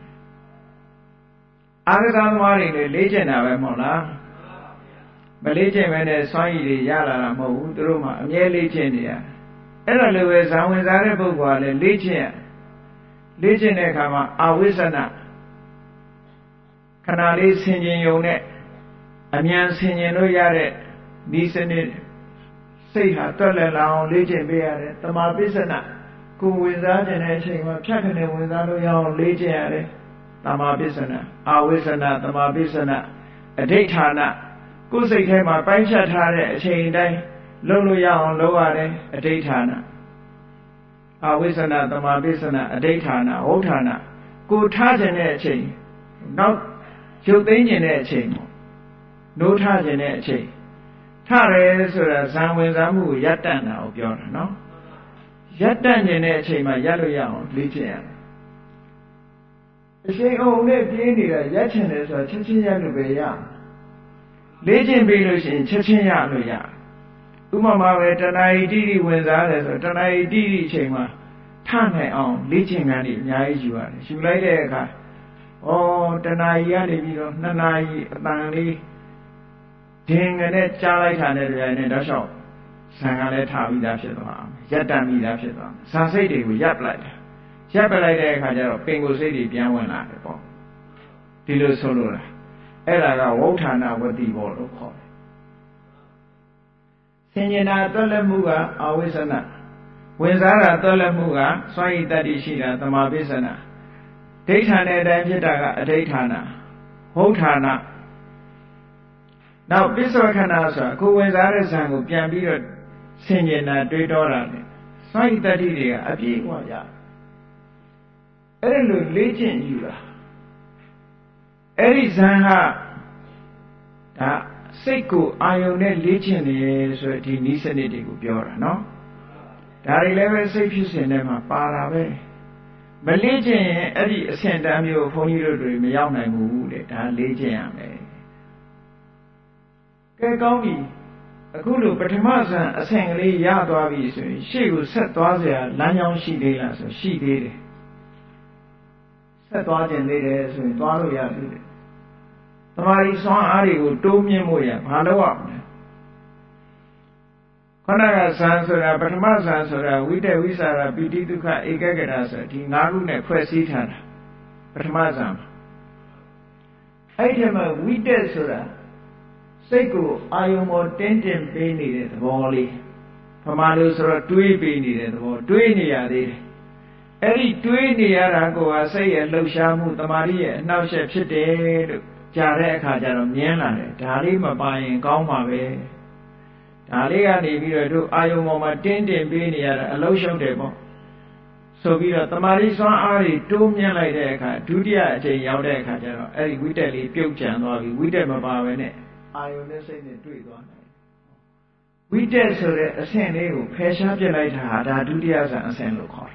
အာရကသမားတွေလည်းလေ့ကျင့်တာပဲမဟုတ်လားမလေ့ကျင့်ပဲနဲ့စွမ်းရည်တွေရလာတာမဟုတ်ဘူးသူတို့မှအမြဲလေ့ကျင့်နေရအဲ့ဒါလိုပဲဇံဝင်စားတဲ့ပုဂ္ဂိုလ်ကလည်းလေ့ကျင့်လေ့ကျင့်တဲ့အခါမှာအဝိသနာခဏလေးဆင်ခြင်ယုံနဲ့အမြန်ဆင်ခြင်လို့ရတဲ့ဒီစနစ်စိတ်ဟာတွက်လက်လာအောင်လေ့ကျင့်ပေးရတယ်တမာပိစနာကိုဝင်စားခြင်းတဲ့အချိန်မှာဖြတ်ခနဲ့ဝင်စားလို့ရအောင်လေးကျင့်ရတယ်တမာပစ္စနအာဝိသနာတမာပစ္စနအဋိဌာဏကိုယ်စိတ်ထဲမှာပိုင်းဖြတ်ထားတဲ့အချိန်တိုင်းလုံးလို့ရအောင်လုပ်ရတယ်အဋိဌာဏအာဝိသနာတမာပစ္စနအဋိဌာဏဝဋ္ဌာဏကိုထားခြင်းတဲ့အချိန်နောက်ရုပ်သိမ်းခြင်းတဲ့အချိန်ပေါ့နိုးထားခြင်းတဲ့အချိန်ထားရဲဆိုတာဇံဝင်စားမှုကိုရပ်တန့်တာကိုပြောတာနော်ရပ်တန့်ခြင်းတဲ့အချိန်မှာရပ်လို့ရအောင်လေ့ကျင့်ရတယ်အချိန်အောင်နဲ့ပြင်းနေတာရပ်ချင်တယ်ဆိုတာချက်ချင်းရပ်လို့ပဲရလေ့ကျင့်ပြီးလို့ရှိရင်ချက်ချင်းရလို့ရဥပမာပဲတဏှာဤတိတိဝင်စားတယ်ဆိုတဏှာဤတိတိအချိန်မှာထနိုင်အောင်လေ့ကျင့်ခန်းတွေအများကြီးယူရတယ်ယူလိုက်တဲ့အခါဩတဏှာဤကနေပြီးတော့နှစ်နာရီအတန်လေးဒင်ငနဲ့ကြားလိုက်တာနဲ့တရားနဲ့တော့ရှောက်ဇံကလည်းထားပြီးသားဖြစ်သွားအောင်ရပ်တန့်ပြီးသားဖြစ်သွားဇာစိတ်တွေကိုရပ်ပလိုက်တာရပ်ပလိုက်တဲ့အခါကျတော့ပင်ကိုယ်စိတ်တွေပြန်ဝင်လာတယ်ပေါ့ဒီလိုဆိုလို့လားအဲ့ဒါကဝဋ္ဌာဏဝတိဘောလို့ခေါ်တယ်ဆင်ញင်တာတွက်လက်မှုကအာဝိသနာဝင်စားတာတွက်လက်မှုကစွမ်းရည်တတ္တိရှိတာသမာပစ္စနာဒိဋ္ဌာနဲ့အတိုင်းဖြစ်တာကအဋိဌာဏဝဋ္ဌာဏနောက်ပစ္စောခဏဆိုတာကိုဝင်စားတဲ့ဇံကိုပြန်ပြီးတော့ဆင်ញင်တာတွေးတောတာလေစွမ်းရည်တတ္တိတွေကအပြည့်အဝရအဲ့လိုလေ့ကျင့်ယူတာအဲ့ဒီဇံဟာဒါစိတ်ကိုအာယုန်နဲ့လေ့ကျင့်တယ်ဆိုဒီနည်းစနစ်တွေကိုပြောတာနော်ဒါတွေလည်းပဲစိတ်ဖြစ်စဉ်ထဲမှာပါတာပဲမလေ့ကျင့်ရင်အဲ့ဒီအဆင့်တန်းမျိုးဘုန်းကြီးတို့တွေမရောက်နိုင်ဘူးလေဒါလေ့ကျင့်ရမယ်ကဲကောင်းပြီအခုလိုပထမဇန်အဆင့်ကလေးရသွားပြီဆိုရင်ရှေ့ကိုဆက်သွားเสียလမ်းကြောင်းရှိသေးလားဆိုရှိသေးတယ်ဆက်သွားခြင်းသေးတယ်ဆိုရင်သွားလို့ရသေးတယ်တမာရီစွမ်းအားတွေကိုတိုးမြင့်ဖို့ရဘာလို့ရမလဲခဏကဇန်ဆိုတာပထမဇန်ဆိုတာဝိတ္တဝိสารပိဋိဒုက္ခဧကဂရဆိုဒီ၅ခုနဲ့ဖွဲ့စည်းထားတာပထမဇန်အဲ့ဒီမှာဝိတ္တဆိုတာစိတ်ကိုအာယုံပေါ်တင်းတင်ပေးနေတဲ့သဘောလေးပမာလို့ဆိုတော့တွေးပေးနေတဲ့သဘောတွေးနေရသေးတယ်အဲ့ဒီတွေးနေရတာကိုဟာစိတ်ရဲ့လှုပ်ရှားမှုတမာရီရဲ့အနှောက်အယှက်ဖြစ်တယ်လို့ကြားတဲ့အခါကျတော့မြင်လာတယ်ဒါလေးမပါရင်ကောင်းပါပဲဒါလေးကနေပြီးတော့တို့အာယုံပေါ်မှာတင်းတင်ပေးနေရတာအလုံးရှုပ်တယ်ပေါ့ဆိုပြီးတော့တမာရီစွမ်းအားတွေတိုးမြင့်လိုက်တဲ့အခါဒုတိယအချိန်ရောက်တဲ့အခါကျတော့အဲ့ဒီဝိတ္တလေးပြုတ်ကျန်သွားပြီဝိတ္တမပါပဲနဲ့အာယုန်နဲ့စိတ်နဲ့တွေ့သွားတယ်ဝိတ္တဆိုတဲ့အဆင့်လေးကိုဖယ်ရှားပြလိုက်တာဟာဒါဒုတိယဇန်အဆင့်လို့ခေါ်တယ်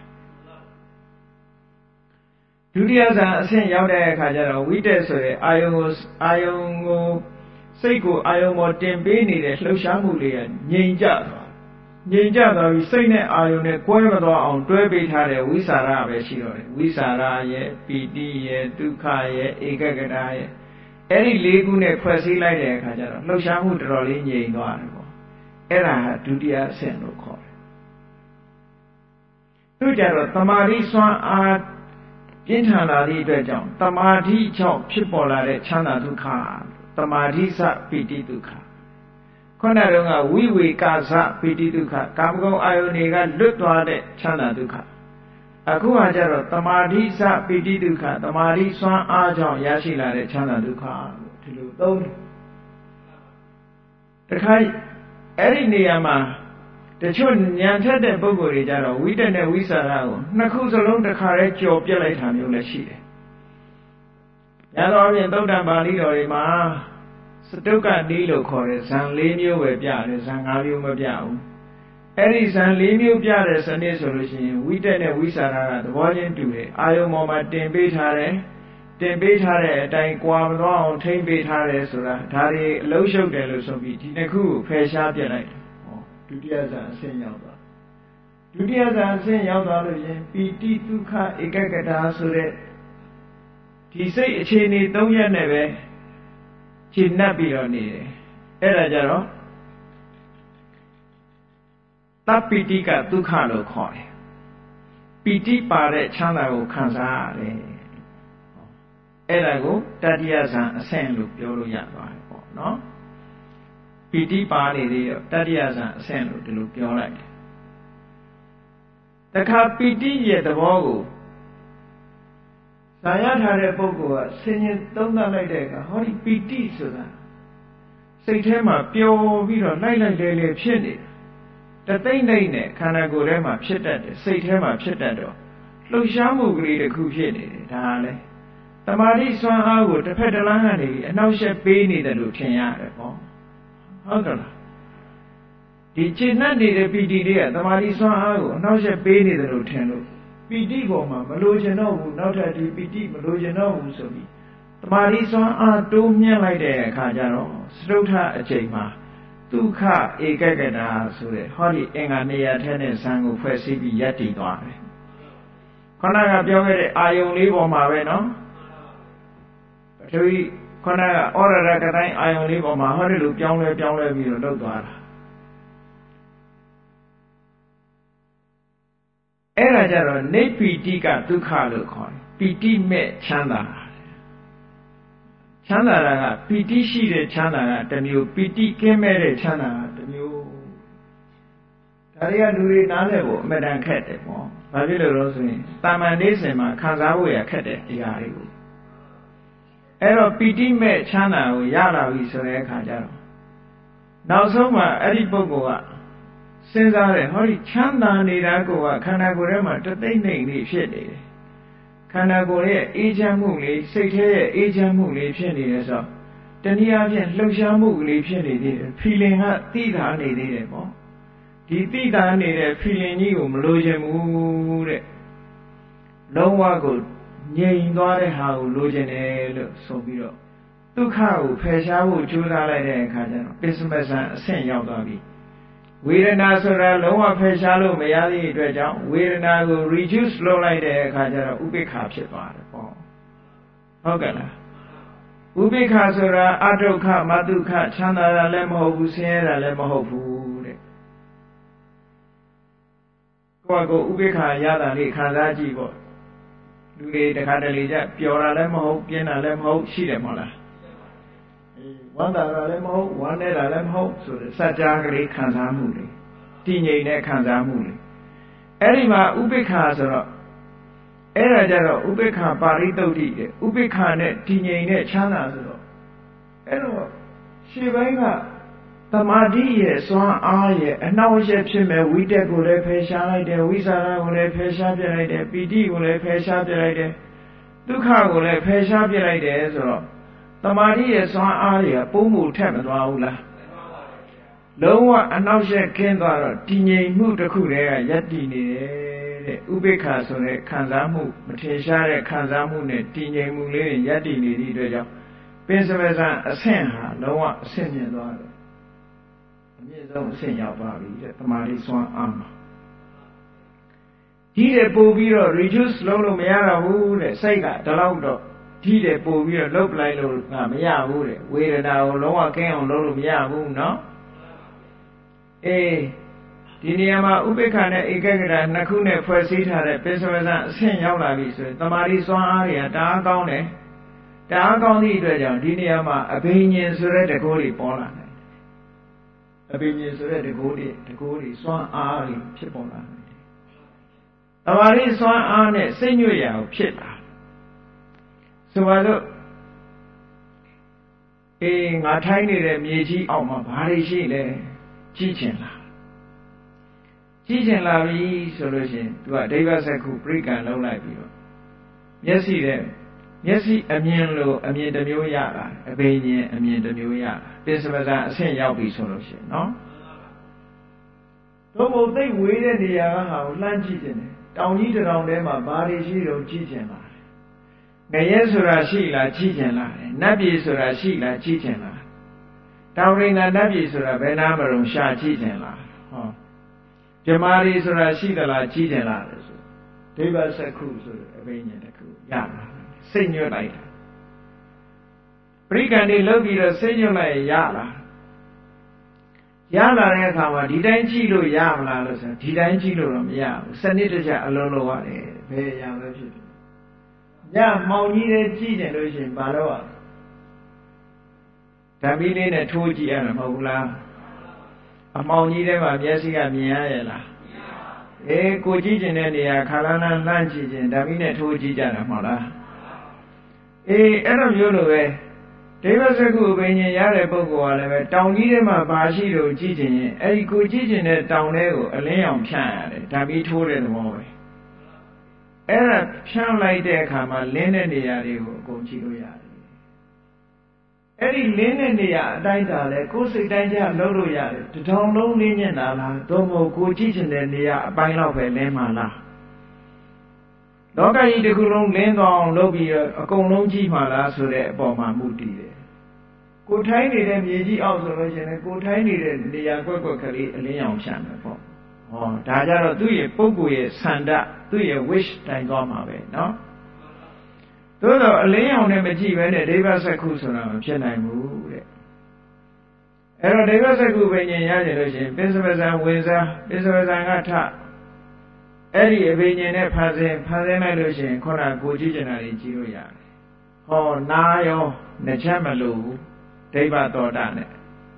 ဒုတိယဇန်အဆင့်ရောက်တဲ့အခါကျတော့ဝိတ္တဆိုတဲ့အာယုန်ကိုအာယုန်ကိုစိတ်ကိုအာယုန်ပေါ်တင်ပေးနေတဲ့လှုပ်ရှားမှုလေးကငြိမ်ကျသွားငြိမ်ကျသွားပြီးစိတ်နဲ့အာယုန်နဲ့ကွဲမသွားအောင်တွဲပေးထားတဲ့ဝိสารပဲရှိတော့တယ်ဝိสารရဲ့ပီတိရဲ့ဒုက္ခရဲ့ဧကဂရရဲ့အဲ့ဒီလေးခုနဲ့ဖွဲ့စည်းလိုက်တဲ့အခါကျတော့လှုပ်ရှားမှုတော်တော်လေးငြိမ်သွားတယ်ပေါ့အဲ့ဒါဟာဒုတိယအဆင့်လို့ခေါ်တယ်သူကြတော့တမာတိစွမ်းအားပြင်းထန်လာသည့်အတွက်ကြောင့်တမာတိကြောင့်ဖြစ်ပေါ်လာတဲ့ချမ်းသာဒုက္ခတမာတိစပိတိဒုက္ခခုနတုန်းကဝိဝေကစပိတိဒုက္ခကာမဂုဏ်အာယုန်တွေကလွတ်သွားတဲ့ချမ်းသာဒုက္ခအခုဟာကျတော့တမာတိစပိတိဒုက္ခတမာတိစွမ်းအားကြောင့်ရရှိလာတဲ့ချမ်းသာဒုက္ခဒီလိုသုံးတယ်တခါအဲ့ဒီနေရာမှာတချို့ဉာဏ်ထက်တဲ့ပုဂ္ဂိုလ်တွေကြတော့ဝိတ္တနဲ့ဝိสารကိုနှစ်ခုစလုံးတခါတည်းကြော်ပြက်လိုက်တာမျိုးလည်းရှိတယ်။ညာတော်ပြင်သုတ်တံပါဠိတော်တွေမှာစတုကတိလို့ခေါ်တဲ့ဇံ၄မျိုးပဲပြတယ်ဇံ၅မျိုးမပြဘူး။အဲ့ဒီဇံ၄မျိုးပြတဲ့စနစ်ဆိုလို့ရှိရင်ဝိတ္တနဲ့ဝိสารကသဘောချင်းတူတယ်။အာယုံပေါ်မှာတင်ပေးထားတယ်။တင်ပေးထားတဲ့အတိုင်းကြွာမသွားအောင်ထိမ့်ပေးထားတယ်ဆိုတာဒါတွေအလုံးရှုပ်တယ်လို့ဆိုပြီးဒီနှစ်ခုကိုဖယ်ရှားပြလိုက်တယ်ဒုတိယဇန်အဆင့်ရောက်သွားဒုတိယဇန်အဆင့်ရောက်သွားလို့ရှင်ပီတိဒုက္ခဧကဂတာဆိုတဲ့ဒီစိတ်အခြေအနေ၃ရက်နဲ့ပဲခြေနှက်ပြီးတော့နေတယ်အဲ့ဒါကြတော့တပ္ပိတိကဒုက္ခလို့ခေါ်တယ်ပီတိပါတဲ့ချမ်းသာကိုခံစားရတယ်အဲ့ဒါကိုတတိယဇန်အဆင့်လို့ပြောလို့ရသွားတယ်ပေါ့နော်ပီတိပါနေသေးတော့တတိယဇန်အဆင့်လို့ဒီလိုပြောလိုက်တယ်တတခါပီတိရဲ့သဘောကိုဇာရထားတဲ့ပုဂ္ဂိုလ်ကဆင်ញင်သုံးသပ်လိုက်တဲ့အခါဟောဒီပီတိဆိုတာစိတ်ထဲမှာပျော်ပြီးတော့လိုက်လိုက်လေလေဖြစ်နေတယ်တသိမ့်သိမ့်နဲ့ခန္ဓာကိုယ်ထဲမှာဖြစ်တတ်တယ်စိတ်ထဲမှာဖြစ်တတ်တော့လှုပ်ရှားမှုကလေးတစ်ခုဖြစ်နေတယ်ဒါလေတမာတိစွမ်းအားကိုတစ်ဖက်တစ်လမ်းကနေအနှောက်အယှက်ပေးနေတယ်လို့ထင်ရတယ်ပေါ့ဟုတ်ကဲ့လားဒီကျင့်တတ်နေတဲ့ပီတိတွေကတမာတိစွမ်းအားကိုအနှောက်အယှက်ပေးနေတယ်လို့ထင်လို့ပီတိပေါ်မှာမလိုချင်တော့ဘူးနောက်ထပ်ဒီပီတိမလိုချင်တော့ဘူးဆိုပြီးတမာတိစွမ်းအားတိုးမြင့်လိုက်တဲ့အခါကျတော့စတုထအချိန်မှာဒုက္ခဧကဂတဆိုတဲ့ဟောဒီအင်္ဂါနေရာထဲနဲ့ဇံကိုဖွဲ့စည်းပြီးယက်တည်သွားတယ်ခဏကပြောခဲ့တဲ့အာယုံလေးပေါ်မှာပဲနော်ပထဝီခဏကဩရရကတိုင်းအာယုံလေးပေါ်မှာဟောဒီလိုပြောင်းလဲပြောင်းလဲပြီးတော့လှုပ်သွားတာအဲ့ဒါကြတော့နေပီတိကဒုက္ခလို့ခေါ်တယ်ပီတိမဲ့ချမ်းသာချမ်းသာတာကပီတိရှိတဲ့ချမ်းသာကတစ်မျိုးပီတိကင်းမဲ့တဲ့ချမ်းသာကတစ်မျိုးဒါတွေကလူတွေနားလည်ဖို့အမှန်တန်ခက်တယ်ပေါ့ဘာဖြစ်လို့လဲဆိုရင်တာမန်နေစဉ်မှာခံစားဖို့ရခက်တဲ့နေရာတွေကိုအဲ့တော့ပီတိမဲ့ချမ်းသာကိုရလာပြီဆိုတဲ့အခါကျတော့နောက်ဆုံးမှာအဲ့ဒီပုဂ္ဂိုလ်ကစဉ်းစားတယ်ဟောဒီချမ်းသာနေတာကိုကခန္ဓာကိုယ်ထဲမှာတသိမ့်သိမ့်လေးဖြစ်နေတယ်ခန္ဓာကိုယ်ရဲ့အေးချမ်းမှုလေးစိတ်ထဲရဲ့အေးချမ်းမှုလေးဖြစ်နေတယ်ဆိုတော့တနည်းအားဖြင့်လှုပ်ရှားမှုလေးဖြစ်နေသေးတယ် feeling ကသိတာနေသေးတယ်ပေါ့ဒီသိတာနေတဲ့ feeling ကြီးကိုမလိုချင်ဘူးတဲ့လုံးဝကိုငြိမ်သွားတဲ့ဟာကိုလိုချင်တယ်လို့ဆိုပြီးတော့ဒုက္ခကိုဖယ်ရှားဖို့ကြိုးစားလိုက်တဲ့အခါကျတော့ပစ္စမဇံအဆင့်ရောက်သွားပြီဝေဒနာဆိုတာလုံးဝဖယ်ရှားလို့မရသည့်အတွက်ကြောင့်ဝေဒနာကို reduce လုပ်လိုက်တဲ့အခါကျတော့ဥပိ္ပခာဖြစ်သွားတယ်ပေါ့ဟုတ်ကဲ့လားဥပိ္ပခာဆိုတာအဒုက္ခမဒုက္ခချမ်းသာတာလည်းမဟုတ်ဘူးဆင်းရဲတာလည်းမဟုတ်ဘူးတဲ့ကိုယ့်ကိုယ်ဥပိ္ပခာရတာလေးခံစားကြည့်ပေါ့လူတွေတခါတလေကျပျော်တာလည်းမဟုတ်ပြင်းတာလည်းမဟုတ်ရှိတယ်မဟုတ်လားဝမ်းသာတာလည်းမဟုတ်ဝမ်းနေတာလည်းမဟုတ်ဆိုတဲ့စัจ जा ကလေးခံစားမှုလေတည်ငြိမ်တဲ့ခံစားမှုလေအဲ့ဒီမှာဥပိ္ပခာဆိုတော့အဲ့ဒါကြတော့ဥပိ္ပခာပါရိသုဒ္ဓိတဲ့ဥပိ္ပခာနဲ့တည်ငြိမ်တဲ့ချမ်းသာဆိုတော့အဲ့တော့ရှေ့ပိုင်းကသမာဓိရဲ့စွမ်းအားရဲ့အနှောင့်အယှက်ဖြစ်မဲ့ဝိတက်ကိုလည်းဖယ်ရှားလိုက်တယ်ဝိသရာကိုလည်းဖယ်ရှားပြလိုက်တယ်ပီတိကိုလည်းဖယ်ရှားပြလိုက်တယ်ဒုက္ခကိုလည်းဖယ်ရှားပြလိုက်တယ်ဆိုတော့သမာဓိရဲ့စွမ်းအားတွေကပုံမှုထက်မသွားဘူးလားလုံးဝအနှောက်အယှက်ကင်းသွားတော့တည်ငြိမ်မှုတစ်ခုတည်းကယက်တည်နေတယ်တဲ့ဥပိ္ပခာဆိုတဲ့ခံစားမှုမထင်ရှားတဲ့ခံစားမှုနဲ့တည်ငြိမ်မှုလေးနဲ့ယက်တည်နေသည့်အတွက်ကြောင့်ပင်စမဇံအဆင့်ဟာလုံးဝအဆင့်မြင့်သွားတယ်အမြင့်ဆုံးအဆင့်ရောက်သွားပြီတဲ့သမာဓိစွမ်းအားမှာဒီတဲ့ပို့ပြီးတော့ reduce လုပ်လို့မရတော့ဘူးတဲ့စိတ်ကဒီလောက်တော့ဒီတဲ့ပို့ပြီးတော့လှုပ်လိုက်လို့ကမရဘူးတဲ့ဝေဒနာကိုလုံးဝကင်းအောင်လုပ်လို့မရဘူးเนาะအေးဒီနေရာမှာဥပိ္ပခာနဲ့ဧကဂတနှစ်ခုနဲ့ဖွဲ့စည်းထားတဲ့ပစ္စမဇံအဆင့်ရောက်လာပြီဆိုရင်တမာတိစွမ်းအားတွေကတအားကောင်းတယ်တအားကောင်းသည့်အတွက်ကြောင့်ဒီနေရာမှာအဘိညာဉ်ဆိုတဲ့တကောတွေပေါ်လာတယ်အဘိညာဉ်ဆိုတဲ့တကောတွေတကောတွေစွမ်းအားတွေဖြစ်ပေါ်လာတယ်တမာတိစွမ်းအားနဲ့စိတ်ညွတ်ရာကိုဖြစ်လာဆိုပါတော့အေးငါထိုင်းနေတဲ့မြေကြီးအောက်မှာဘာတွေရှိလဲကြည့်ချင်လားကြည့်ချင်လာပြီဆိုလို့ရှိရင်သူကဒိဗ္ဗစက္ခုပရိကံလုံးလိုက်ပြီးတော့မျက်စိတဲ့မျက်စိအမြင်လို့အမြင်တစ်မျိုးရတာအဘိညာဉ်အမြင်တစ်မျိုးရတာပစ္စမဇံအဆင့်ရောက်ပြီဆိုလို့ရှိရင်နော်တို့ဘုံသိဝေးတဲ့နေရာကဟာကိုလှမ်းကြည့်ချင်တယ်တောင်ကြီးတောင်ထဲမှာဘာတွေရှိတော့ကြည့်ချင်လားငရဲဆိုတာရှိလားကြည့်ချင်လားနတ်ပြည်ဆိုတာရှိလားကြည့်ချင်လားတောင်ရိန္ဒနတ်ပြည်ဆိုတာဘယ်နာမရုံရှာကြည့်ချင်လားဟောဇမာရီဆိုတာရှိသလားကြည့်ချင်လားလို့ဆိုဒိဗ္ဗစက္ခုဆိုတဲ့အဘိညာဉ်တစ်ခုရမှာစိတ်ညွတ်လိုက်တာပရိကံတွေလုပ်ပြီးတော့စိတ်ညွတ်လိုက်ရလားရလာတဲ့အခါမှာဒီတိုင်းကြည့်လို့ရမလားလို့ဆိုဒီတိုင်းကြည့်လို့တော့မရဘူးစနစ်တကျအလုံးလုံးရတယ်ဘယ်ရလဲဖြစ်တယ်ညမောင်ကြီးလေးကြည့်တယ်လို့ရှိရင်ဘာလို့อ่ะဓာမီလေးနဲ့ထိုးကြည့်ရမှာမဟုတ်ဘူးလားအမောင်ကြီးထဲမှာမျက်စိကမြင်ရရဲ့လားအေးကိုကြည့်ကျင်တဲ့နေရာခါလန်းလန်းလှမ်းကြည့်ခြင်းဓာမီနဲ့ထိုးကြည့်ကြတာမဟုတ်လားအေးအဲ့လိုမျိုးလိုပဲဒိဗ္ဗစကုအဘိညာဉ်ရတဲ့ပုဂ္ဂိုလ်ကလည်းပဲတောင်ကြီးထဲမှာဘာရှိလို့ကြည့်ကျင်ရင်အဲ့ဒီကိုကြည့်ကျင်တဲ့တောင်ထဲကိုအလင်းရောင်ဖြန့်ရတယ်ဓာမီထိုးတဲ့သဘောပဲအဲ့ဒါဖြန့်လိုက်တဲ့အခါမှာလင်းတဲ့နေရာတွေကိုအကုန်ကြည့်လို့ရတယ်အဲ့ဒီလင်းတဲ့နေရာအတိုင်းသာလဲကိုယ်စိတ်တိုင်းကျလှုပ်လို့ရတယ်တထောင်လုံးလင်းနေတာလားသို့မဟုတ်ကိုကြည့်ချင်တဲ့နေရာအပိုင်းလောက်ပဲလင်းမှာလားလောကကြီးတစ်ခုလုံးလင်းသွားအောင်လုပ်ပြီးတော့အကုန်လုံးကြည့်မှာလားဆိုတဲ့အပေါ်မှာမူတည်တယ်ကိုထိုင်းနေတဲ့မြေကြီးအောက်ဆိုလို့ရှိရင်ကိုထိုင်းနေတဲ့နေရာကွက်ကွက်ကလေးအလင်းရောင်ဖြန့်မယ်ပေါ့ဟောဒါကြတော့သူ့ရဲ့ပုဂ္ဂိုလ်ရဲ့ဆန္ဒသူ့ရဲ့ wish တိုင်းသွားမှာပဲเนาะသို့တော့အလင်းရောင်နဲ့မကြည့်ပဲနဲ့ဒိဗ္ဗစက္ခုဆိုတာမဖြစ်နိုင်ဘူးတဲ့အဲ့တော့ဒိဗ္ဗစက္ခုဘိညာဉ်ရကြလို့ရှိရင်ပစ္စပဇံဝင်စားပစ္စပဇံကထအဲ့ဒီအဘိညာဉ်နဲ့ဖန်ဆင်းဖန်ဆင်းလိုက်လို့ရှိရင်ခုနကိုကြည့်ကျင်တာကြီးကြည့်လို့ရတယ်ဟောနာရောနှချက်မလို့ဘူးဒိဗ္ဗသောတာနဲ့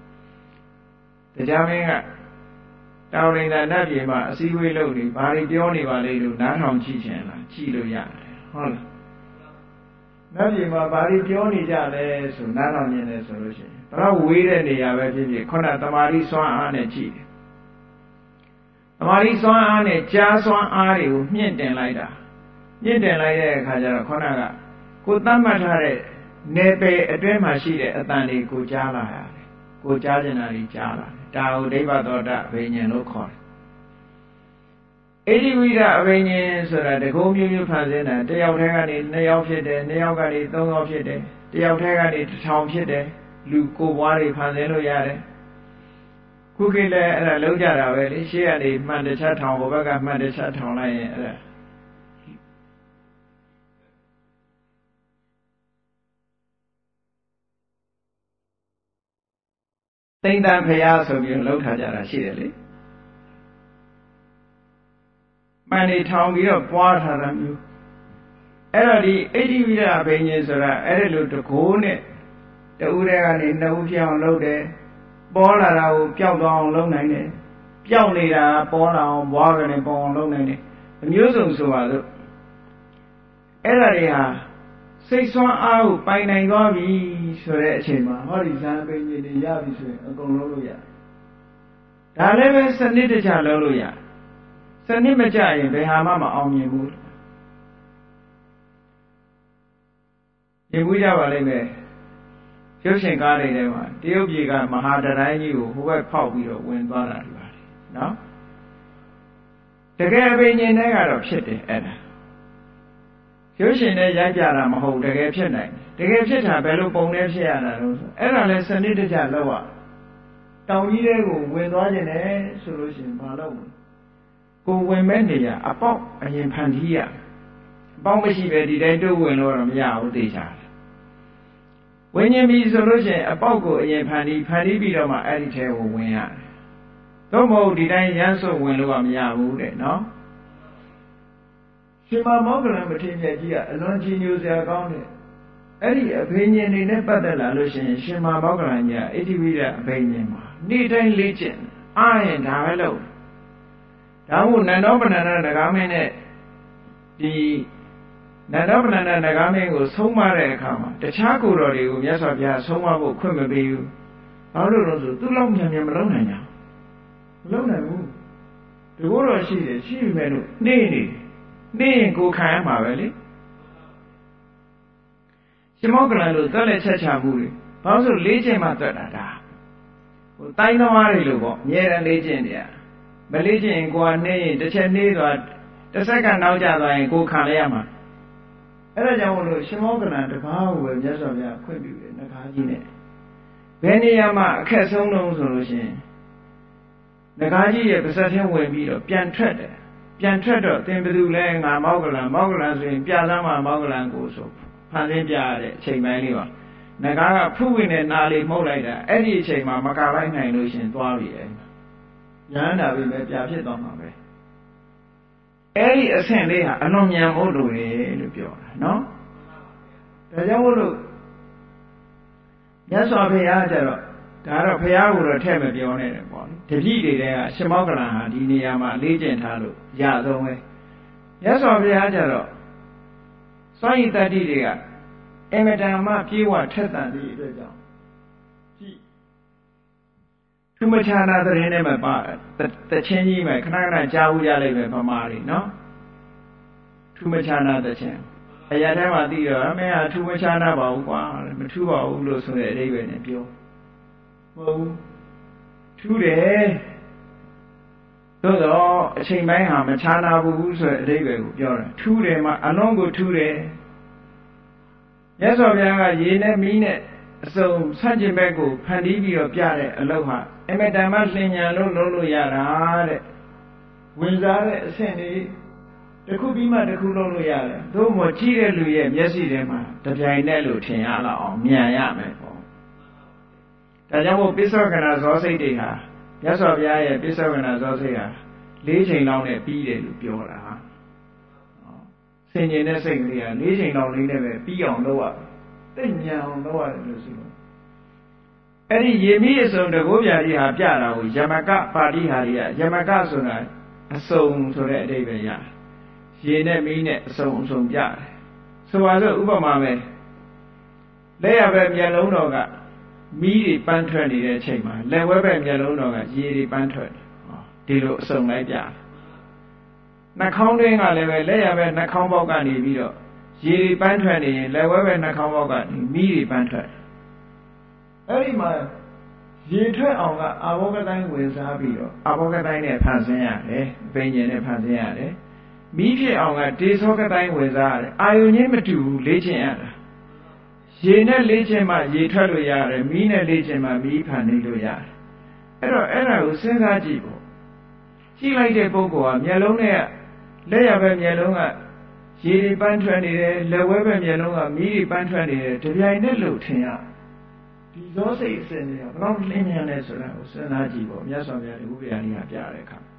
တရားမင်းကတောင်ရိန်သာနတ်ပြည်မှာအစည်းအဝေးလုပ်နေဘာတွေပြောနေပါလိမ့်လို့နားထောင်ကြည့်ချင်လားကြည့်လို့ရတယ်ဟုတ်လားနတ်ပြည်မှာဘာတွေပြောနေကြလဲဆိုနားထောင်နေတယ်ဆိုလို့ရှိရင်ဘယ်တော့ဝေးတဲ့နေရာပဲဖြစ်ဖြစ်ခုနတမာတိစွမ်းအားနဲ့ကြည့်တယ်တမာတိစွမ်းအားနဲ့ကြားစွမ်းအားတွေကိုမြင့်တင်လိုက်တာမြင့်တင်လိုက်တဲ့အခါကျတော့ခုနကကိုသတ်မှတ်ထားတဲ့နယ်ပယ်အတွင်းမှာရှိတဲ့အတန်တွေကိုကြားလာရတယ်ကိုကြားကျင်တာတွေကြားလာတယ်ဒါကိုဒိဗ္ဗသောတာအဘိညာဉ်လို့ခေါ်တယ်အေဒီဝိဒအဘိညာဉ်ဆိုတာတကုံမျိုးမျိုးဖန်ဆင်းတာတယောက်တည်းကနေနှစ်ယောက်ဖြစ်တယ်နှစ်ယောက်ကနေသုံးယောက်ဖြစ်တယ်တယောက်တည်းကနေတစ်ထောင်ဖြစ်တယ်လူကိုယ်ပွားတွေဖန်ဆင်းလို့ရတယ်ခုခေတ်လည်းအဲ့ဒါလုံးကြတာပဲလေရှေ့ကနေမှန်တစ်ချက်ထောင်ဟိုဘက်ကမှန်တစ်ချက်ထောင်လိုက်ရင်အဲ့ဒါသိမ့်တန်ဖရာဆိုပြီးလှုပ်ထားကြတာရှိတယ်လေမှန်နေထောင်ပြီးတော့ပွားထားတာမျိုးအဲ့တော့ဒီအိဋ္ဌိဝိဒအဘိညာဉ်ဆိုတာအဲ့ဒီလိုတကိုးနဲ့တဦးတည်းကနေနှစ်ဦးပြောင်းလုပ်တယ်ပေါ်လာတာကိုပျောက်သွားအောင်လုပ်နိုင်တယ်ပျောက်နေတာပေါ်လာအောင်ဘွားကနေပေါ်အောင်လုပ်နိုင်တယ်အမျိုးစုံဆိုပါလို့အဲ့ဒါတွေဟာစိတ်ဆွမ်းအားကိုပိုင်နိုင်သွားပြီဆိုတဲ့အချိန်မှာဟောဒီဇာပင်ကြီးတွေရပြီဆိုရင်အကုန်လုံးလို့ရတယ်ဒါလည်းပဲစနစ်တကျလုပ်လို့ရတယ်စနစ်မကျရင်ဘယ်ဟာမှမအောင်မြင်ဘူးဒီဝိကြပါလိမ့်မယ်ရုပ်ရှင်ကားတွေထဲမှာတရုတ်ပြည်ကမဟာတတိုင်းကြီးကိုဟိုဘက်ဖောက်ပြီးတော့ဝင်သွားတာဒီပါလေနော်တကယ်အဘိညာဉ်တွေကတော့ဖြစ်တယ်အဲ့ဒါရုပ်ရှင်နဲ့ရိုက်ပြတာမဟုတ်တကယ်ဖြစ်နိုင်တယ်တကယ်ဖြစ်တာဘယ်လိုပုံနဲ့ဖြစ်ရတာလို့ဆိုအဲ့ဒါလဲစနစ်တကျလုပ်ရတောင်ကြီးတွေကိုဝင်သွားခြင်းနဲ့ဆိုလို့ရှိရင်မလုပ်ဘူးကိုဝင်မဲ့နေရအပေါက်အရင်ဖန်တီးရအပေါက်မရှိပဲဒီတိုင်းတိုးဝင်လို့တော့မရဘူးသိချာတယ်ဝိညာဉ်ပြီဆိုလို့ရှိရင်အပေါက်ကိုအရင်ဖန်တီးဖန်တီးပြီးတော့မှအဲ့ဒီထဲကိုဝင်ရတယ်သို့မဟုတ်ဒီတိုင်းရမ်းစွတ်ဝင်လို့ကမရဘူးတဲ့နော်ရှင်မမောဂလံပတိမြတ်ကြီးကအလွန်ကြီးညိုစရာကောင်းတယ်အဲ့ဒီအဘိညာဉ်တွေနဲ့ပတ်သက်လာလို့ရှိရင်ရှင်မမောဂလံကြီးကအဋ္ဌိဝိဒအဘိညာဉ်မှာနေ့တိုင်းလေ့ကျင့်အားရင်ဒါပဲလို့ဒါမို့နန္ဒောပဏ္ဏဒဂါမင်းနဲ့ဒီနန္ဒောပဏ္ဏဒဂါမင်းကိုဆုံးမတဲ့အခါမှာတခြားကိုယ်တော်တွေကိုမြတ်စွာဘုရားဆုံးမဖို့ခွင့်မပေးဘူးဘာလို့လဲဆိုသူ့လောက်မြန်မြန်မလုပ်နိုင်ကြဘူးမလုပ်နိုင်ဘူးဒီကိုယ်တော်ရှိတယ်ရှိပြီမဲ့လို့နေနေနေရင်ကိုခံရမှာပဲလေရှင်မောကလန်လို့သွက်လက်ချက်ချမှုတွေဘာလို့ဆိုလေးချိန်မှသွက်တာဒါဟိုတိုင်းသမားတွေလို့ပေါ့အများရန်လေးချိန်တည်းမလေးချိန်ကိုကနေရင်တစ်ချက်နေသွားတစ်စက္ကန့်နောက်ကျသွားရင်ကိုခံရရမှာအဲ့ဒါကြောင့်မလို့ရှင်မောကလန်တကားကိုပဲမြတ်စွာဘုရားခွင့်ပြုတယ်ငကားကြီးနဲ့ဘယ်နေရာမှာအခက်ဆုံးလုံးဆိုလို့ရှိရင်ငကားကြီးရဲ့ပါးစပ်ထဲဝင်ပြီးတော့ပြန်ထွက်တယ်ပြန်ထွက်တော့သင်ဘယ်သူလဲငါမောကလန်မောကလန်ဆိုရင်ပြသမ်းမှာမောကလန်ကိုဆိုဖန်ဆင်းပြရတဲ့အချိန်ပိုင်းလေးပါငကားကဖုဝင်တဲ့နာလေးမှုတ်လိုက်တာအဲ့ဒီအချိန်မှာမကလိုက်နိုင်လို့ရှင်သွားပြီအဲ့ရဟန္တာပြီပဲပြဖြစ်သွားမှာပဲအဲ့ဒီအဆင့်လေးဟာအလွန်မြန်ဖို့လိုတယ်လို့ပြောတာနော်ဒါကြောင့်မို့လို့မြတ်စွာဘုရားကျတော့တဒါတော့ဘုရားကိုတော့ထဲ့မပြောနဲ့တယ်ပေါ့တပည့်တွေကရှင်မောကလန်ဟာဒီနေရာမှာအလေးကျင့်ထားလို့ရဆုံးပဲမြတ်စွာဘုရားကျတော့စွန့်ရည်တတ္တိတွေကအင်မတန်မှပြေဝထက်သန်သည့်အတွက်ကြောင့်ကြည့်သူမချာနာသတင်းနဲ့မပါတချင်းကြီးမယ်ခဏခဏကြားဦးကြလိမ့်မယ်ဗမာတွေနော်သူမချာနာတချင်းအရာထဲမှာသိတော့အမေဟာသူမချာနာပါဘူးကွာမထူပါဘူးလို့ဆိုတဲ့အဓိပ္ပာယ်နဲ့ပြောမဟုတ်ဘူးထူးတယ်သို့တော့အချိန်ပိုင်းဟာမချာနာဘူးဆိုတဲ့အဓိပ္ပာယ်ကိုပြောတာထူးတယ်မှာအလုံးကိုထူးတယ်မြတ်စွာဘုရားကရေနဲ့မီးနဲ့အစုံဆန့်ကျင်ဘက်ကိုဖန်တီးပြီးတော့ပြတဲ့အလုပ်ဟာအမတန်မှလင်ညာလို့လုပ်လို့ရတာတဲ့ဝင်စားတဲ့အဆင့်လေးတစ်ခုပြီးမှတစ်ခုလုပ်လို့ရတယ်သို့မဟုတ်ကြည့်တဲ့လူရဲ့မျက်စိထဲမှာတပြိုင်တည်းလို့ထင်ရလောက်အောင်မြန်ရမယ်ပေါ့ဒါကြောင့်မို့ပိဿဝကနာဇောစိတ်တွေဟာမြတ်စွာဘုရားရဲ့ပိဿဝကနာဇောစိတ်ဟာလေးချိန်လောက်နဲ့ပြီးတယ်လို့ပြောတာဟာဆင်ញင်တဲ့စိတ်ကလေးကလေးချိန်လောက်လေးနဲ့ပဲပြီးအောင်လုပ်ရတယ်သိဉာဏ်အောင်လုပ်ရတယ်လို့ဆိုလို့အဲ့ဒီရေမီးအစုံတကောပြာကြီးဟာပြတာကိုယမကပါဠိဟာတွေကယမကဆိုတာအစုံဆိုတဲ့အဓိပ္ပာယ်ရတယ်ရေနဲ့မီးနဲ့အစုံအစုံပြတယ်ဆိုပါစို့ဥပမာပဲလက်ရဘက်မျက်လုံးတော်ကမီးတွေပန်းထွက်နေတဲ့အချိန်မှာလက်ဝဲဘက်မျက်လုံးတော်ကရေတွေပန်းထွက်တယ်ဒီလိုအစုံလိုက်ပြတယ်နှာခေါင်းတွင်းကလည်းပဲလက်ရဘက်နှာခေါင်းပေါက်ကနေပြီးတော့ရေတွေပန်းထွက်နေရင်လက်ဝဲဘက်နှာခေါင်းပေါက်ကမီးတွေပန်းထွက်အဲ့ဒီမှာရေထွက်အောင်ကအာဘောကတိုင်းဝင်စားပြီးတော့အာဘောကတိုင်းနဲ့ဖန်ဆင်းရတယ်အပိညာဉ်နဲ့ဖန်ဆင်းရတယ်မီးဖြစ်အောင်ကတေသောကတိုင်းဝင်စားရတယ်အာယုန်ချင်းမတူဘူးလေ့ကျင့်ရတာရေနဲ့လေ့ကျင့်မှရေထွက်လို့ရတယ်မီးနဲ့လေ့ကျင့်မှမီးဖန်နေလို့ရတယ်အဲ့တော့အဲ့ဒါကိုစဉ်းစားကြည့်ပေါ့ကြည့်လိုက်တဲ့ပုဂ္ဂိုလ်ကမျက်လုံးနဲ့လက်ရဘက်မျက်လုံးကရေတွေပန်းထွက်နေတယ်လက်ဝဲဘက်မျက်လုံးကမီးတွေပန်းထွက်နေတယ်တပြိုင်နက်လို့ထင်ရဒီဇောစိတ်အစဉ်တွေကဘယ်တော့လင်းမြန်လဲဆိုတာကိုစဉ်းစားကြည့်ပေါ့မြတ်စွာဘုရားဒီဥပ္ပယလေးကပြတဲ့အခါ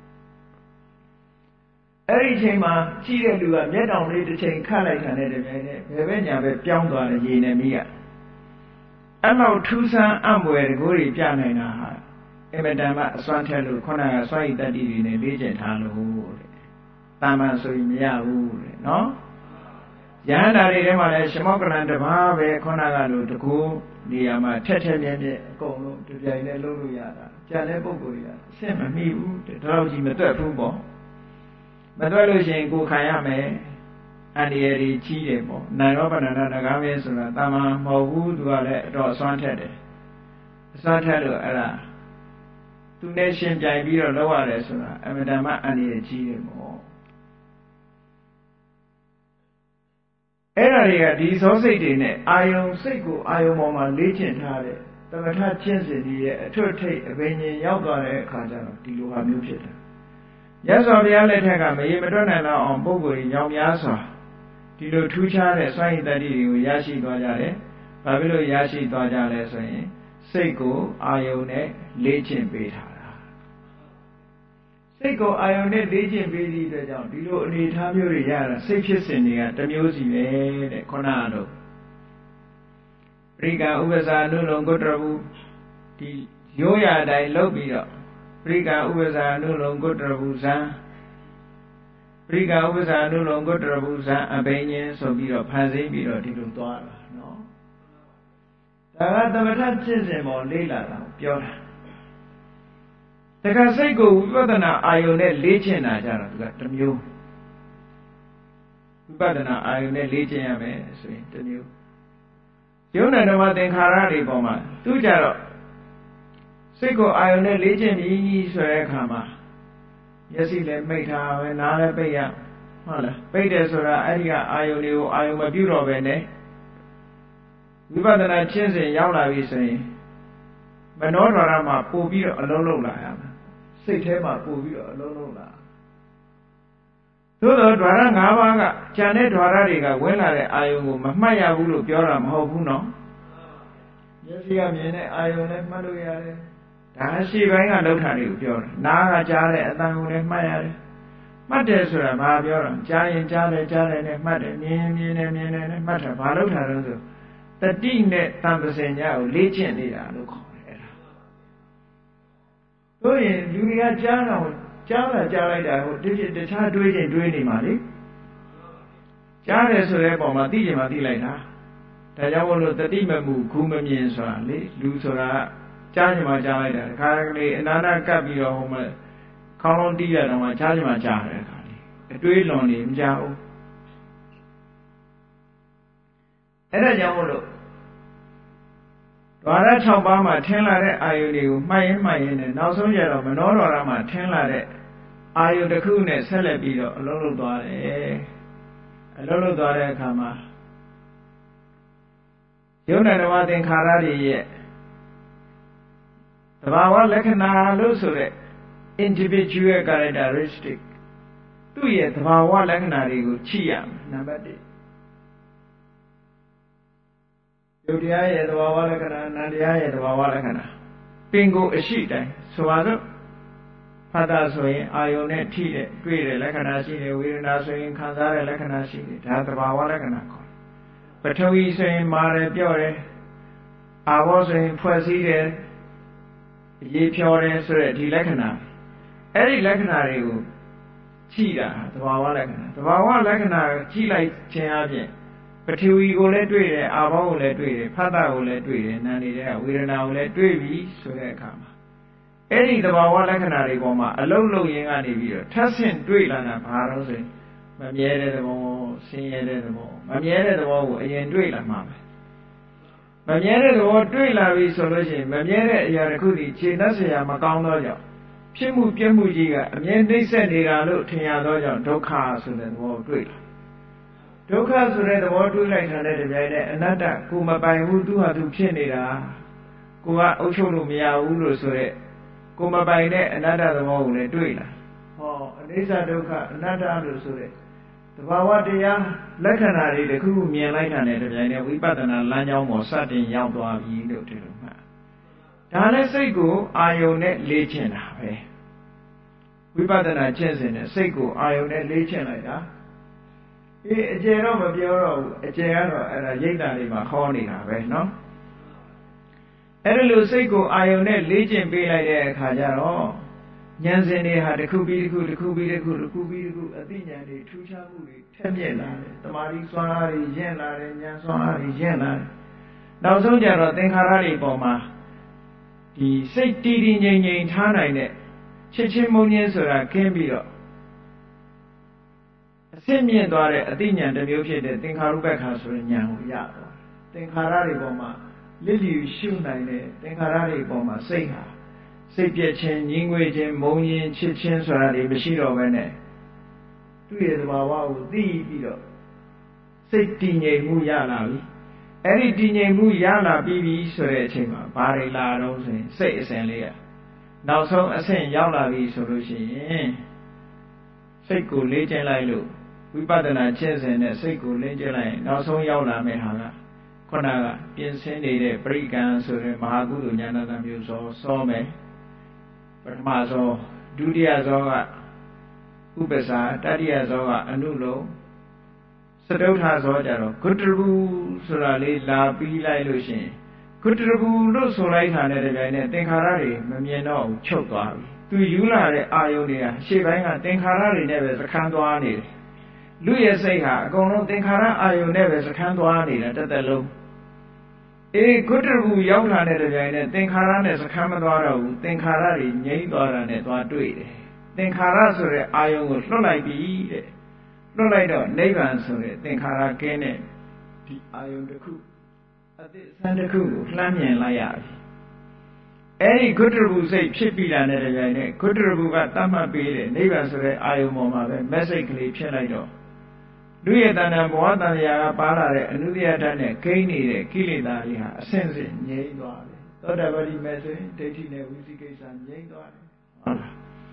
အဲ့ဒီအချိန်မှာကြည့်တဲ့လူကမျက်တောင်လေးတစ်ချိန်ခတ်လိုက်တာနဲ့တပြိုင်နက်ဘယ်ဘက်ညာဘက်ပြောင်းသွားတယ်ရေနဲ့မီးကအဲ့လောက်ထူးဆန်းအံ့ဖွယ်တကူတွေပြနိုင်တာဟာအမတန်မှအစွမ်းထက်လို့ခုနကစွမ်းရည်တတ္တိတွေနဲ့လေ့ကျင့်ထားလို့တဲ့တာမန်ဆိုရင်မရဘူးတဲ့နော်ယန္တာတွေထဲမှာလည်းရှမောကလန်တပါးပဲခုနကလို့တကူနေရာမှာထက်ထက်မြက်မြက်အကုန်လုံးတပြိုင်တည်းလုပ်လို့ရတာကြံတဲ့ပုံကိုယ်တွေကအဆင့်မမိဘူးတဲ့ဒါတော့ကြီးမတွက်ဘူးပေါ့မတွက်လို့ရှိရင်ကိုခံရမယ်အန္တရာယ်ကြီးကြီးတယ်ပေါ့နာရောပဏ္ဏနဂါမဲဆိုတာတာမန်မဟုတ်ဘူးသူကလည်းအတော်အစွမ်းထက်တယ်အစွမ်းထက်လို့အဲ့ဒါသူနဲ့ရှင်ပြိုင်ပြီးတော့လုပ်ရတယ်ဆိုတာအမှန်တမ်းအန္တရာယ်ကြီးတယ်ပေါ့အဲ့ဒါတွေကဒီဇောစိတ်တွေနဲ့အာယုံစိတ်ကိုအာယုံပေါ်မှာလေ့ကျင့်ထားတဲ့သမထကျင့်စဉ်တွေရဲ့အထွတ်ထိပ်အပင်ရှင်ရောက်သွားတဲ့အခါကျတော့ဒီလိုဟာမျိုးဖြစ်တယ်မြတ်စွာဘုရားလက်ထက်ကမရေမတွက်နိုင်တော့အောင်ပုဂ္ဂိုလ်ကြီးညောင်များစွာဒီလိုထူးခြားတဲ့စွမ်းရည်တတ္တိတွေကိုရရှိသွားကြတယ်။ဘာဖြစ်လို့ရရှိသွားကြလဲဆိုရင်စိတ်ကိုအာယုံနဲ့လေ့ကျင့်ပေးထားတာ။စိတ်ကိုအာယုံနဲ့လေ့ကျင့်ပေးသည့်အတွက်ကြောင့်ဒီလိုအနေအထားမျိုးတွေရတာစိတ်ဖြစ်စဉ်တွေကတစ်မျိုးစီပဲတဲ့ခုနကတော့ပရိကဥပ္ပဇာနုလုံကုတ္တရဘူးဒီရိုးရာတိုင်းလုပ်ပြီးတော့ပရိကဥပ္ပဇာနုလုံကုတ္တရဘူးဇံပရိကဥပ္ပဇာနုလုံကုတ္တရဘူးဇံအဘိညာဉ်ဆိုပြီးတော့ဖန်ဆင်းပြီးတော့ဒီလိုသွားတာနော်ဒါကသမထကျင့်စဉ်ပေါ်လေ့လာတာပြောတာတခါစိတ်ကိုဝိပဿနာအာယုန်နဲ့လေ့ကျင့်တာကြတော့သူကတစ်မျိုးဝိပဿနာအာယုန်နဲ့လေ့ကျင့်ရမယ်ဆိုရင်တစ်မျိုးယုံနာဓမ္မသင်္ခါရတွေပေါ်မှာသူကြတော့စိတ်ကိုအာယုန်နဲ့လေ့ကျင့်ပြီးဆိုတဲ့အခါမှာမျက်စိလည်းမိတ်ထားပဲနားလည်းပိတ်ရဟုတ်လားပိတ်တယ်ဆိုတာအဲ့ဒီကအာယုန်တွေကိုအာယုန်မပြုတော့ပဲနဲ့ဝိပဿနာကျင့်စဉ်ရောက်လာပြီဆိုရင်မနောဓာရမှာပို့ပြီးတော့အလုံးလုံးလာရမယ်စိတ်ထဲမှာပို့ပြီးတော့အလုံးလုံးလာသို့တော့ဓာရ၅ပါးကဉာဏ်နဲ့ဓာရတွေကဝင်လာတဲ့အာယုန်ကိုမမှတ်ရဘူးလို့ပြောတာမဟုတ်ဘူးနော်မျက်စိကမြင်တဲ့အာယုန်နဲ့မှတ်လို့ရတယ်ဒါရှေ့ပိုင်းကလောက်ထာတွေကိုပြောတာနားကကြားတဲ့အတန်ကိုလည်းမှတ်ရတယ်မှတ်တယ်ဆိုတာဘာပြောတာကြားရင်ကြားတယ်ကြားတယ်နဲ့မှတ်တယ်မြင်မြင်တယ်မြင်တယ်နဲ့မှတ်တာဘာလောက်ထာလို့ဆိုတတိနဲ့တံပစင်ညာကိုလေ့ကျင့်နေတာလို့ခေါ်တယ်အဲ့ဒါတို့ရင်လူတွေကကြားတော့ကြားလာကြားလိုက်တာဟိုတခြားတွေးချင်းတွေးနေမှာလေကြားတယ်ဆိုတဲ့ပုံမှာသိချင်မှသိလိုက်တာဒါကြောင့်မို့လို့တတိမမှုဂုမမြင်ဆိုတာလေလူဆိုတာကြားချင်မှကြားလိုက်တာခါကလေးအနာနာကပ်ပြီးတော့ဟိုမှာခေါင်းလုံးတီးရတော့မှကြားချင်မှကြားတယ်ခါလေးအတွေးလွန်နေမကြားဘူးအဲ့ဒါကြောင့်မို့လို့ဓာရ၆ပါးမှာထင်လာတဲ့အာယုန်တွေကိုမှတ်ရင်မှတ်ရင်နဲ့နောက်ဆုံးကျတော့မနောဓာရမှာထင်လာတဲ့အာယုန်တစ်ခုနဲ့ဆက်လက်ပြီးတော့အလုံးလုံးသွားတယ်အလုံးလုံးသွားတဲ့အခါမှာယုံနာဓမ္မသင်္ခါရတွေရဲ့သဘာဝလက္ခဏာလို့ဆိုတဲ့ individual characteristic သူ့ရဲ့သဘာဝလက္ခဏာတွေကိုကြည့်ရမယ်နံပါတ်၁ယုတ်တရားရဲ့သဘာဝလက္ခဏာနံတရားရဲ့သဘာဝလက္ခဏာပင်ကိုအရှိတိုင်းဆိုပါစို့ဖတ်တာဆိုရင်အာယုန်နဲ့ထိတဲ့တွေ့တဲ့လက္ခဏာရှိတယ်ဝေဒနာဆိုရင်ခံစားတဲ့လက္ခဏာရှိတယ်ဒါသဘာဝလက္ခဏာခေါ်ပထဝီဆိုရင်မာတယ်ပြော့တယ်အာဘောဆိုရင်ဖွဲ့စည်းတယ်ရေဖြော်တယ်ဆိုတဲ့ဒီလက္ခဏာအဲ့ဒီလက္ခဏာတွေကိုကြည့်တာသဘာဝလက္ခဏာသဘာဝလက္ခဏာကြည့်လိုက်ခြင်းအပြင်ပထဝီကိုလည်းတွေ့တယ်အာဘောကိုလည်းတွေ့တယ်ဖတ်တာကိုလည်းတွေ့တယ်နာနေတဲ့ဝေဒနာကိုလည်းတွေ့ပြီဆိုတဲ့အခါမှာအဲ့ဒီသဘာဝလက္ခဏာတွေပေါ်မှာအလုံးလုံးရင်းကနေပြီးတော့ထပ်ဆင့်တွေ့လာတာဘာလို့ဆိုရင်မမြဲတဲ့သဘောဆင်းရဲတဲ့သဘောမမြဲတဲ့သဘောကိုအရင်တွေ့လာမှာပဲမမြဲတဲ့သဘောတွေ့လာပြီဆိုလို့ရှိရင်မမြဲတဲ့အရာတစ်ခုဒီခြေနှက်เสียမကောင်းတော့ကြောင့်ဖြစ်မှုပြည့်မှုကြီးကအမြဲနှိမ့်ဆက်နေတာလို့ထင်ရတော့ကြောင့်ဒုက္ခဆိုတဲ့သဘောကိုတွေ့လာဒုက္ခဆိုတဲ့သဘောတွေ့လိုက်တာနဲ့တပြိုင်နက်အနတ္တကိုမပိုင်ဘူးသူဟာသူဖြစ်နေတာကိုကအုပ်ချုပ်လို့မရဘူးလို့ဆိုတဲ့ကိုမပိုင်တဲ့အနတ္တသဘောကိုလည်းတွေ့လာဟောအနိစ္စဒုက္ခအနတ္တလို့ဆိုတဲ့သဘာဝတရားလက္ခဏာတွေတခုခုမြင်လိုက်တာနဲ့တပြိုင်နက်ဝိပဿနာလမ်းကြောင်းပေါ်စတင်ရောက်သွားပြီလို့ဒီလိုမှတ်ဒါလည်းစိတ်ကိုအာယုန်နဲ့လေ့ကျင့်တာပဲဝိပဿနာကျင့်စဉ်နဲ့စိတ်ကိုအာယုန်နဲ့လေ့ကျင့်လိုက်တာအေးအကျယ်တော့မပြောတော့ဘူးအကျယ်ကတော့အဲ့ဒါရိတ်တာလေးမှာခေါ်နေတာပဲเนาะအဲ့ဒါလို့စိတ်ကိုအာယုန်နဲ့လေ့ကျင့်ပေးလိုက်တဲ့အခါကျတော့ဉာဏ်စဉ်တွေဟာတစ်ခုပြီးတစ်ခုတစ်ခုပြီးတစ်ခုတစ်ခုပြီးတစ်ခုအသိဉာဏ်တွေထူးခြားမှုတွေထက်မြက်လာတယ်တမာတိစွမ်းအားတွေရင့်လာတယ်ဉာဏ်စွမ်းအားတွေရင့်လာတယ်နောက်ဆုံးကျတော့သင်္ခါရတွေပေါ်မှာဒီစိတ်တည်တည်ငြိမ်ငြိမ်ထားနိုင်တဲ့ချစ်ချင်းမုန်းခြင်းဆိုတာကင်းပြီးတော့အစစ်မြင့်သွားတဲ့အသိဉာဏ်တစ်မျိုးဖြစ်တဲ့သင်္ခါရုပ္ပခါဆိုတဲ့ဉာဏ်ကိုရသွားသင်္ခါရတွေပေါ်မှာလစ်လျူရှုနိုင်တဲ့သင်္ခါရတွေပေါ်မှာစိတ်ဟာစိတ်ပြည့်ခြင်းငြင်းငွေခြင်းမုန်းခြင်းချစ်ခြင်းဆိုတာတွေမရှိတော့ဘဲနဲ့သူ့ရဲ့သဘာဝကိုသိပြီးတော့စိတ်တည်ငြိမ်မှုရလာပြီအဲ့ဒီတည်ငြိမ်မှုရလာပြီးပြီဆိုတဲ့အချိန်မှာဘာတွေလာတော့ဆိုရင်စိတ်အစဉ်လေးကနောက်ဆုံးအဆင့်ရောက်လာပြီဆိုလို့ရှိရင်စိတ်ကိုလေ့ကျင့်လိုက်လို့ဝိပဿနာကျင့်စဉ်နဲ့စိတ်ကိုလေ့ကျင့်လိုက်ရင်နောက်ဆုံးရောက်လာမယ့်ဟာကခုနကပြင်ဆင်နေတဲ့ပရိကံဆိုတဲ့မဟာကုသိုလ်ဉာဏ်တမျိုးစောစောမယ်ပထမဆုံးဒုတိယဆုံးကဥပ္ပစာတတိယဆုံးကအနုလုံစတုထဆုံးကြတော့ဂုတ္တဘူဆိုတာလေးလာပြီးလိုက်လို့ရှိရင်ဂုတ္တဘူလို့ဆိုလိုက်တာနဲ့တပြိုင်နက်သင်္ခါရတွေမမြင်တော့ဘူးချုပ်သွားပြီသူယူလာတဲ့အာယုန်တွေကရှေ့ပိုင်းကသင်္ခါရတွေနဲ့ပဲစခန်းသွားနေတယ်လူရဲ့စိတ်ဟာအကုန်လုံးသင်္ခါရအာယုန်နဲ့ပဲစခန်းသွားနေတာတစ်သက်လုံးအေးဂုတ္တဘူရောက်လာတဲ့တပြိုင်နက်သင်္ခါရနဲ့စခန်းမသွားတော့ဘူးသင်္ခါရတွေငြိမ့်သွားတာနဲ့သွားတွေ့တယ်သင်္ခါရဆိုတဲ့အာယုန်ကိုလွတ်လိုက်ပြီတဲ့လွတ်လိုက်တော့နိဗ္ဗာန်ဆိုတဲ့သင်္ခါရကင်းတဲ့ဒီအာယုန်တစ်ခုအသည့်ဆန်းတစ်ခုကိုလှမ်းမြင်လိုက်ရပြီအဲ့ဒီဂုတ္တဘူစိတ်ဖြစ်ပြီးတာနဲ့တပြိုင်နက်ဂုတ္တဘူကတတ်မှတ်ပေးတဲ့နိဗ္ဗာန်ဆိုတဲ့အာယုန်ပေါ်မှာပဲ message ကလေးဖြစ်လိုက်တော့လူရဲ့တဏ္ဍာဘဝတဏ္ဍာကပါလာတဲ့အနုတ္တယဓာတ်နဲ့ကိန်းနေတဲ့ကိလေသာတွေဟာအဆင့်ဆင့်ငြိမ်းသွားတယ်သောတာပတိမဲ့ဆိုရင်ဒိဋ္ဌိနဲ့ဝိသိကိစ္စငြိမ်းသွားတယ်ဟုတ်လား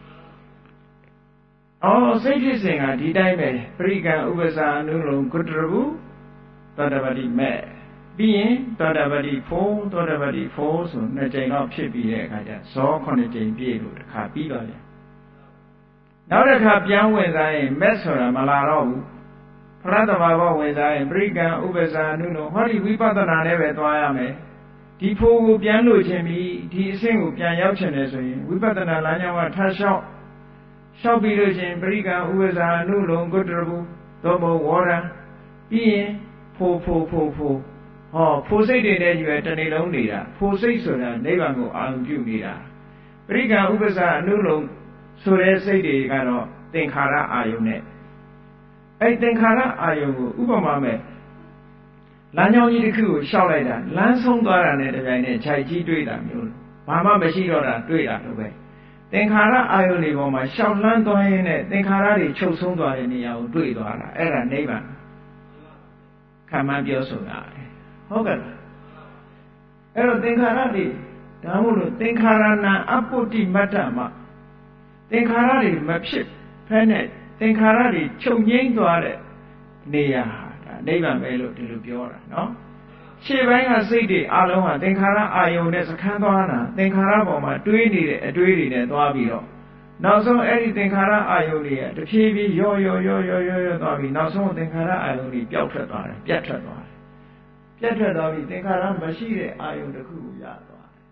အော်စိတ်ဖြစ်စဉ်ကဒီတိုင်းပဲပရိကံဥပ္ပစာအနုလုံဂုတ္တဘူသောတာပတိမဲ့ပြီးရင်သောတာပတိဖို့သောတာပတိဖို့ဆိုနှစ်ကြိမ်တော့ဖြစ်ပြီးတဲ့အခါကျဇောခုနှစ်ကြိမ်ပြည့်လို့တစ်ခါပြီးတော့တယ်နောက်တစ်ခါပြန်ဝင်စားရင်မဲ့ဆိုတာမလာတော့ဘူးဖရတ္တဘာဝဝင်စားရင်ပရိကံဥပ္ပစာအနုလုံဟောဒီဝိပဿနာနဲ့ပဲသွားရမယ်ဒီဖို့ကိုပြန်လို့ခြင်းပြီးဒီအဆင့်ကိုပြန်ရောက်ခြင်းလဲဆိုရင်ဝိပဿနာလမ်းကြောင်းကထပ်လျှောက်လျှောက်ပြီးလို့ချင်းပရိက္ခဥပ္ပဇာအနုလုံကုတ္တရဘူးသောဘောဝရံပြီးရင်ဖို့ဖို့ဖို့ဖို့ဟောဖို့စိတ်တွေနဲ့ရွယ်တနေ့လုံးနေတာဖို့စိတ်ဆိုတာနိဗ္ဗာန်ကိုအာရုံပြုနေတာပရိက္ခဥပ္ပဇာအနုလုံဆိုတဲ့စိတ်တွေကတော့သင်္ခါရအာယုန်နဲ့အဲ့သင်္ခါရအာယုန်ကိုဥပမာမဲ့လမ်းကြောင်းကြီးတစ်ခုကိုရှောက်လိုက်တာလမ်းဆုံးသွားတာနဲ့တပြိုင်နက်ခြိုက်ကြီးတွေ့တာမျိုးဘာမှမရှိတော့တာတွေ့တာလို့ပဲသင်္ခါရအာယုန်တွေပေါ်မှာရှောက်လန်းသွားရင်းနဲ့သင်္ခါရတွေချုပ်ဆုံးသွားတဲ့နေရာကိုတွေ့သွားတာအဲ့ဒါနိဗ္ဗာန်ခံမှန်းပြောဆိုတာဟုတ်ကဲ့အဲ့တော့သင်္ခါရတွေဒါမို့လို့သင်္ခါရနာအပုတ္တိမတ္တမသင်္ခါရတွေမဖြစ်ဖဲနဲ့သင်္ခါရတွေချုပ်ငြိမ်းသွားတဲ့နေရာဟာဒါနိဗ္ဗာန်ပဲလို့ဒီလိုပြောတာနော်ရှေ့ပိုင်းကစိတ်တွေအလုံးဟာသင်္ခါရအာယုန်နဲ့စခန်းသွားတာသင်္ခါရပေါ်မှာတွေးနေတဲ့အတွေးတွေနဲ့သွားပြီးတော့နောက်ဆုံးအဲ့ဒီသင်္ခါရအာယုန်တွေကတဖြည်းဖြည်းရော့ရော့ရော့ရော့ရော့ရော့သွားပြီးနောက်ဆုံးသင်္ခါရအာယုန်တွေပျောက်ထွက်သွားတယ်ပြတ်ထွက်သွားတယ်ပြတ်ထွက်သွားပြီးသင်္ခါရမရှိတဲ့အာယုန်တစ်ခုကိုရသွားတယ်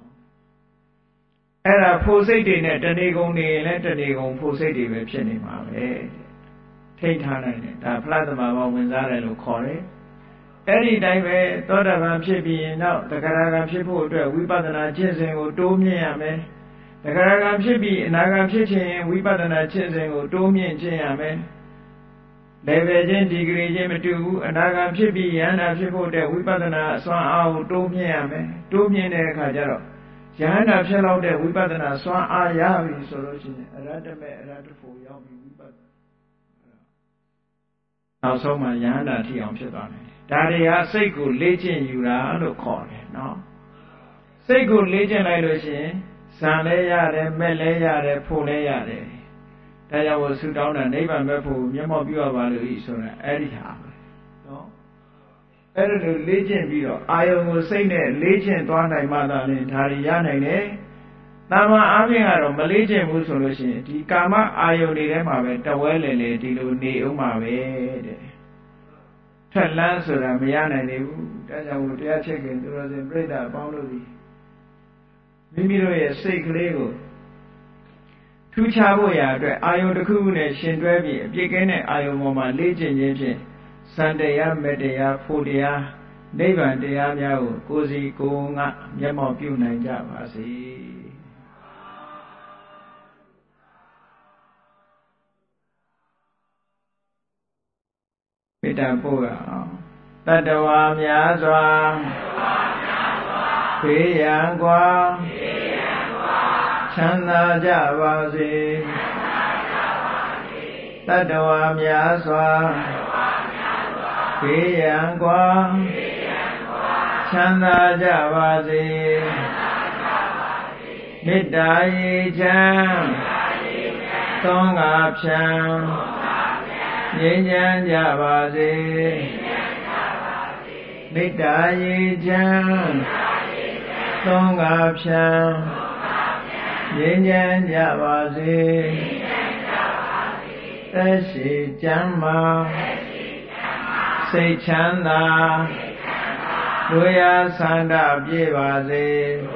အဲ့ဒါဖို့စိတ်တွေနဲ့တဏှိကုံနေရင်လည်းတဏှိကုံဖို့စိတ်တွေပဲဖြစ်နေမှာပဲထိတ်ထားနိုင်တယ်ဒါဖလားသမဘာဝင်စားတယ်လို့ခေါ်တယ်အဲ့ဒီတိုင်းပဲသောတာပန်ဖြစ်ပြီးရင်နောက်သဂရဂံဖြစ်ဖို့အတွက်ဝိပဿနာကျင့်စဉ်ကိုတိုးမြင့်ရမယ်သဂရဂံဖြစ်ပြီးအနာဂံဖြစ်ခြင်းဝိပဿနာကျင့်စဉ်ကိုတိုးမြင့်ခြင်းရမယ် level ချင်းဒီဂရီချင်းမတူဘူးအနာဂံဖြစ်ပြီးယန္တာဖြစ်ဖို့အတွက်ဝိပဿနာအစွမ်းအားကိုတိုးမြင့်ရမယ်တိုးမြင့်တဲ့အခါကျတော့ယန္တာဖြစ်လောက်တဲ့ဝိပဿနာစွမ်းအားရပြီဆိုလို့ရှိရင်အရဟတမေအရဟတဖို့ရောက်ပြီးဝိပဿနာနောက်ဆုံးမှယန္တာထိအောင်ဖြစ်သွားတယ်ဒါတွေဟာစိတ်ကိုလေ့ကျင့်ယူတာလို့ခေါ်တယ်နော်စိတ်ကိုလေ့ကျင့်လိုက်လို့ရှိရင်ဇံလဲရတယ်မဲ့လဲရတယ်ဖို့လဲရတယ်ဒါကြောင့်ဝဆုတောင်းတာနိဗ္ဗာန်ပဲဖို့မျက်မှောက်ပြုရပါလို့ဤဆိုတာအဲ့ဒီဟာပဲနော်အဲ့ဒါလိုလေ့ကျင့်ပြီးတော့အာယုံကိုစိတ်နဲ့လေ့ကျင့်သွားနိုင်မှသာလေဒါတွေရနိုင်တယ်တာမန်အားဖြင့်ကတော့မလေ့ကျင့်ဘူးဆိုလို့ရှိရင်ဒီကာမအာယုန်တွေထဲမှာပဲတဝဲလေလေဒီလိုနေအောင်မှာပဲတဲ့ထက်လန်းဆိုတာမရနိုင်သေးဘူးဒါကြောင့်တရားချက်ခင်သူတော်စင်ပြိဿအပေါင်းတို့ဒီမိမိတို့ရဲ့စိတ်ကလေးကိုထူးခြားဖို့ရာအတွက်အာယုန်တစ်ခုခုနဲ့ရှင်တွဲပြီးအပြည့်ကင်းတဲ့အာယုန်ပေါ်မှာလေ့ကျင့်ခြင်းဖြင့်စံတရားမေတ္တရားဖို့တရားနိဗ္ဗာန်တရားများကိုကိုယ်စီကိုယ်ငါမျက်မှောက်ပြုနိုင်ကြပါစေမေတ္တာပို့ရအောင်တတ္တဝါများစွာဘေးရန်ကွာချမ်းသာကြပါစေတတ္တဝါများစွာဘေးရန်ကွာချမ်းသာကြပါစေမေတ္တာရေချမ်းသောငါဖြံငြိမ်းချမ်းကြပါစေမေတ္တာရေချမ်းသောငါဖြံငြိမ်းချမ်းကြပါစေသက်ရှိကျမ်းမာစိတ်ချမ်းသာတို့ရဆန္ဒပြည့်ပါစေ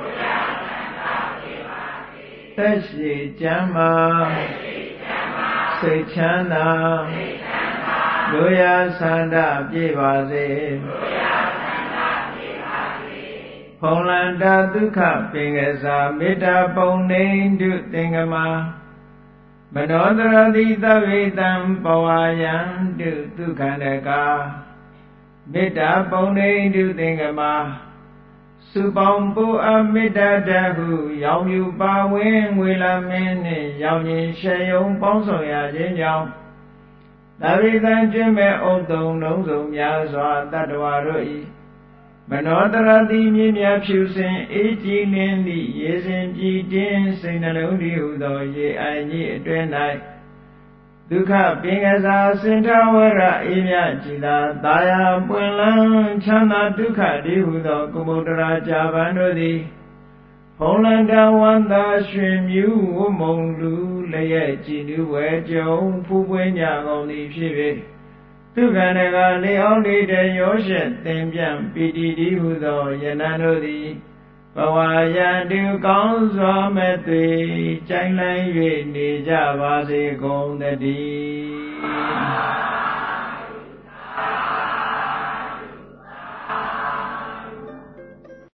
သက်ရှိကျမ်းမာစိတ်ချမ်းသာတို့ရဆန္ဒပြည့်ပါစေဖုံလန္တာဒုက္ခပင်ကစားမေတ္တာပုံနေတုသင်္ကမာမနောတရတိသဗ္ဗေတံပဝါယံတုဒုက္ခန္တကာမေတ္တာပုံနေတုသင်္ကမာစုပေါင်းပူအမေတ္တာတဟုရောင်ယူပါဝင်ငွေလာမင်းနှင့်ရောင်ရင်ရှေယုံပေါင်းဆောင်ရခြင်းကြောင့်သဗ္ဗေတံကျွမ်းမဲ့ဥတုံလုံးစုံများစွာတတ္တဝါတို့၏မနောတရတိမြင့်မြတ်ဖြူစင်အေးကြည်လင်းသည့်ရေစင်ကြည်တင်းစိတ်နှလုံးတည်ဟုသောရေအိုင်ကြီးအတွင်း၌ဒုက္ခပင်ကစားစင်ထဝရအေးမြကြည်သာတာယာပွင့်လန်းချမ်းသာဒုက္ခတည်ဟုသောကုမုတ္တရာကြာပန်တို့သည်ဖုံးလန္တဝန္တာရွှင်မြူးဝမုံလူလျက်ကြည်နူးဝဲကြုံဖူးပွင့်ကြကုန်သည်ဖြစ်၍သူကံကလေအောင်လေးတဲ့ရောရှက်သင်ပြန့်ပီတိတိဟုသောယနံတို့သည်ဘဝယံတူကောင်းစွာမဲ့သွေကြိုင်လန်း၍နေကြပါစေကုန်သတည်း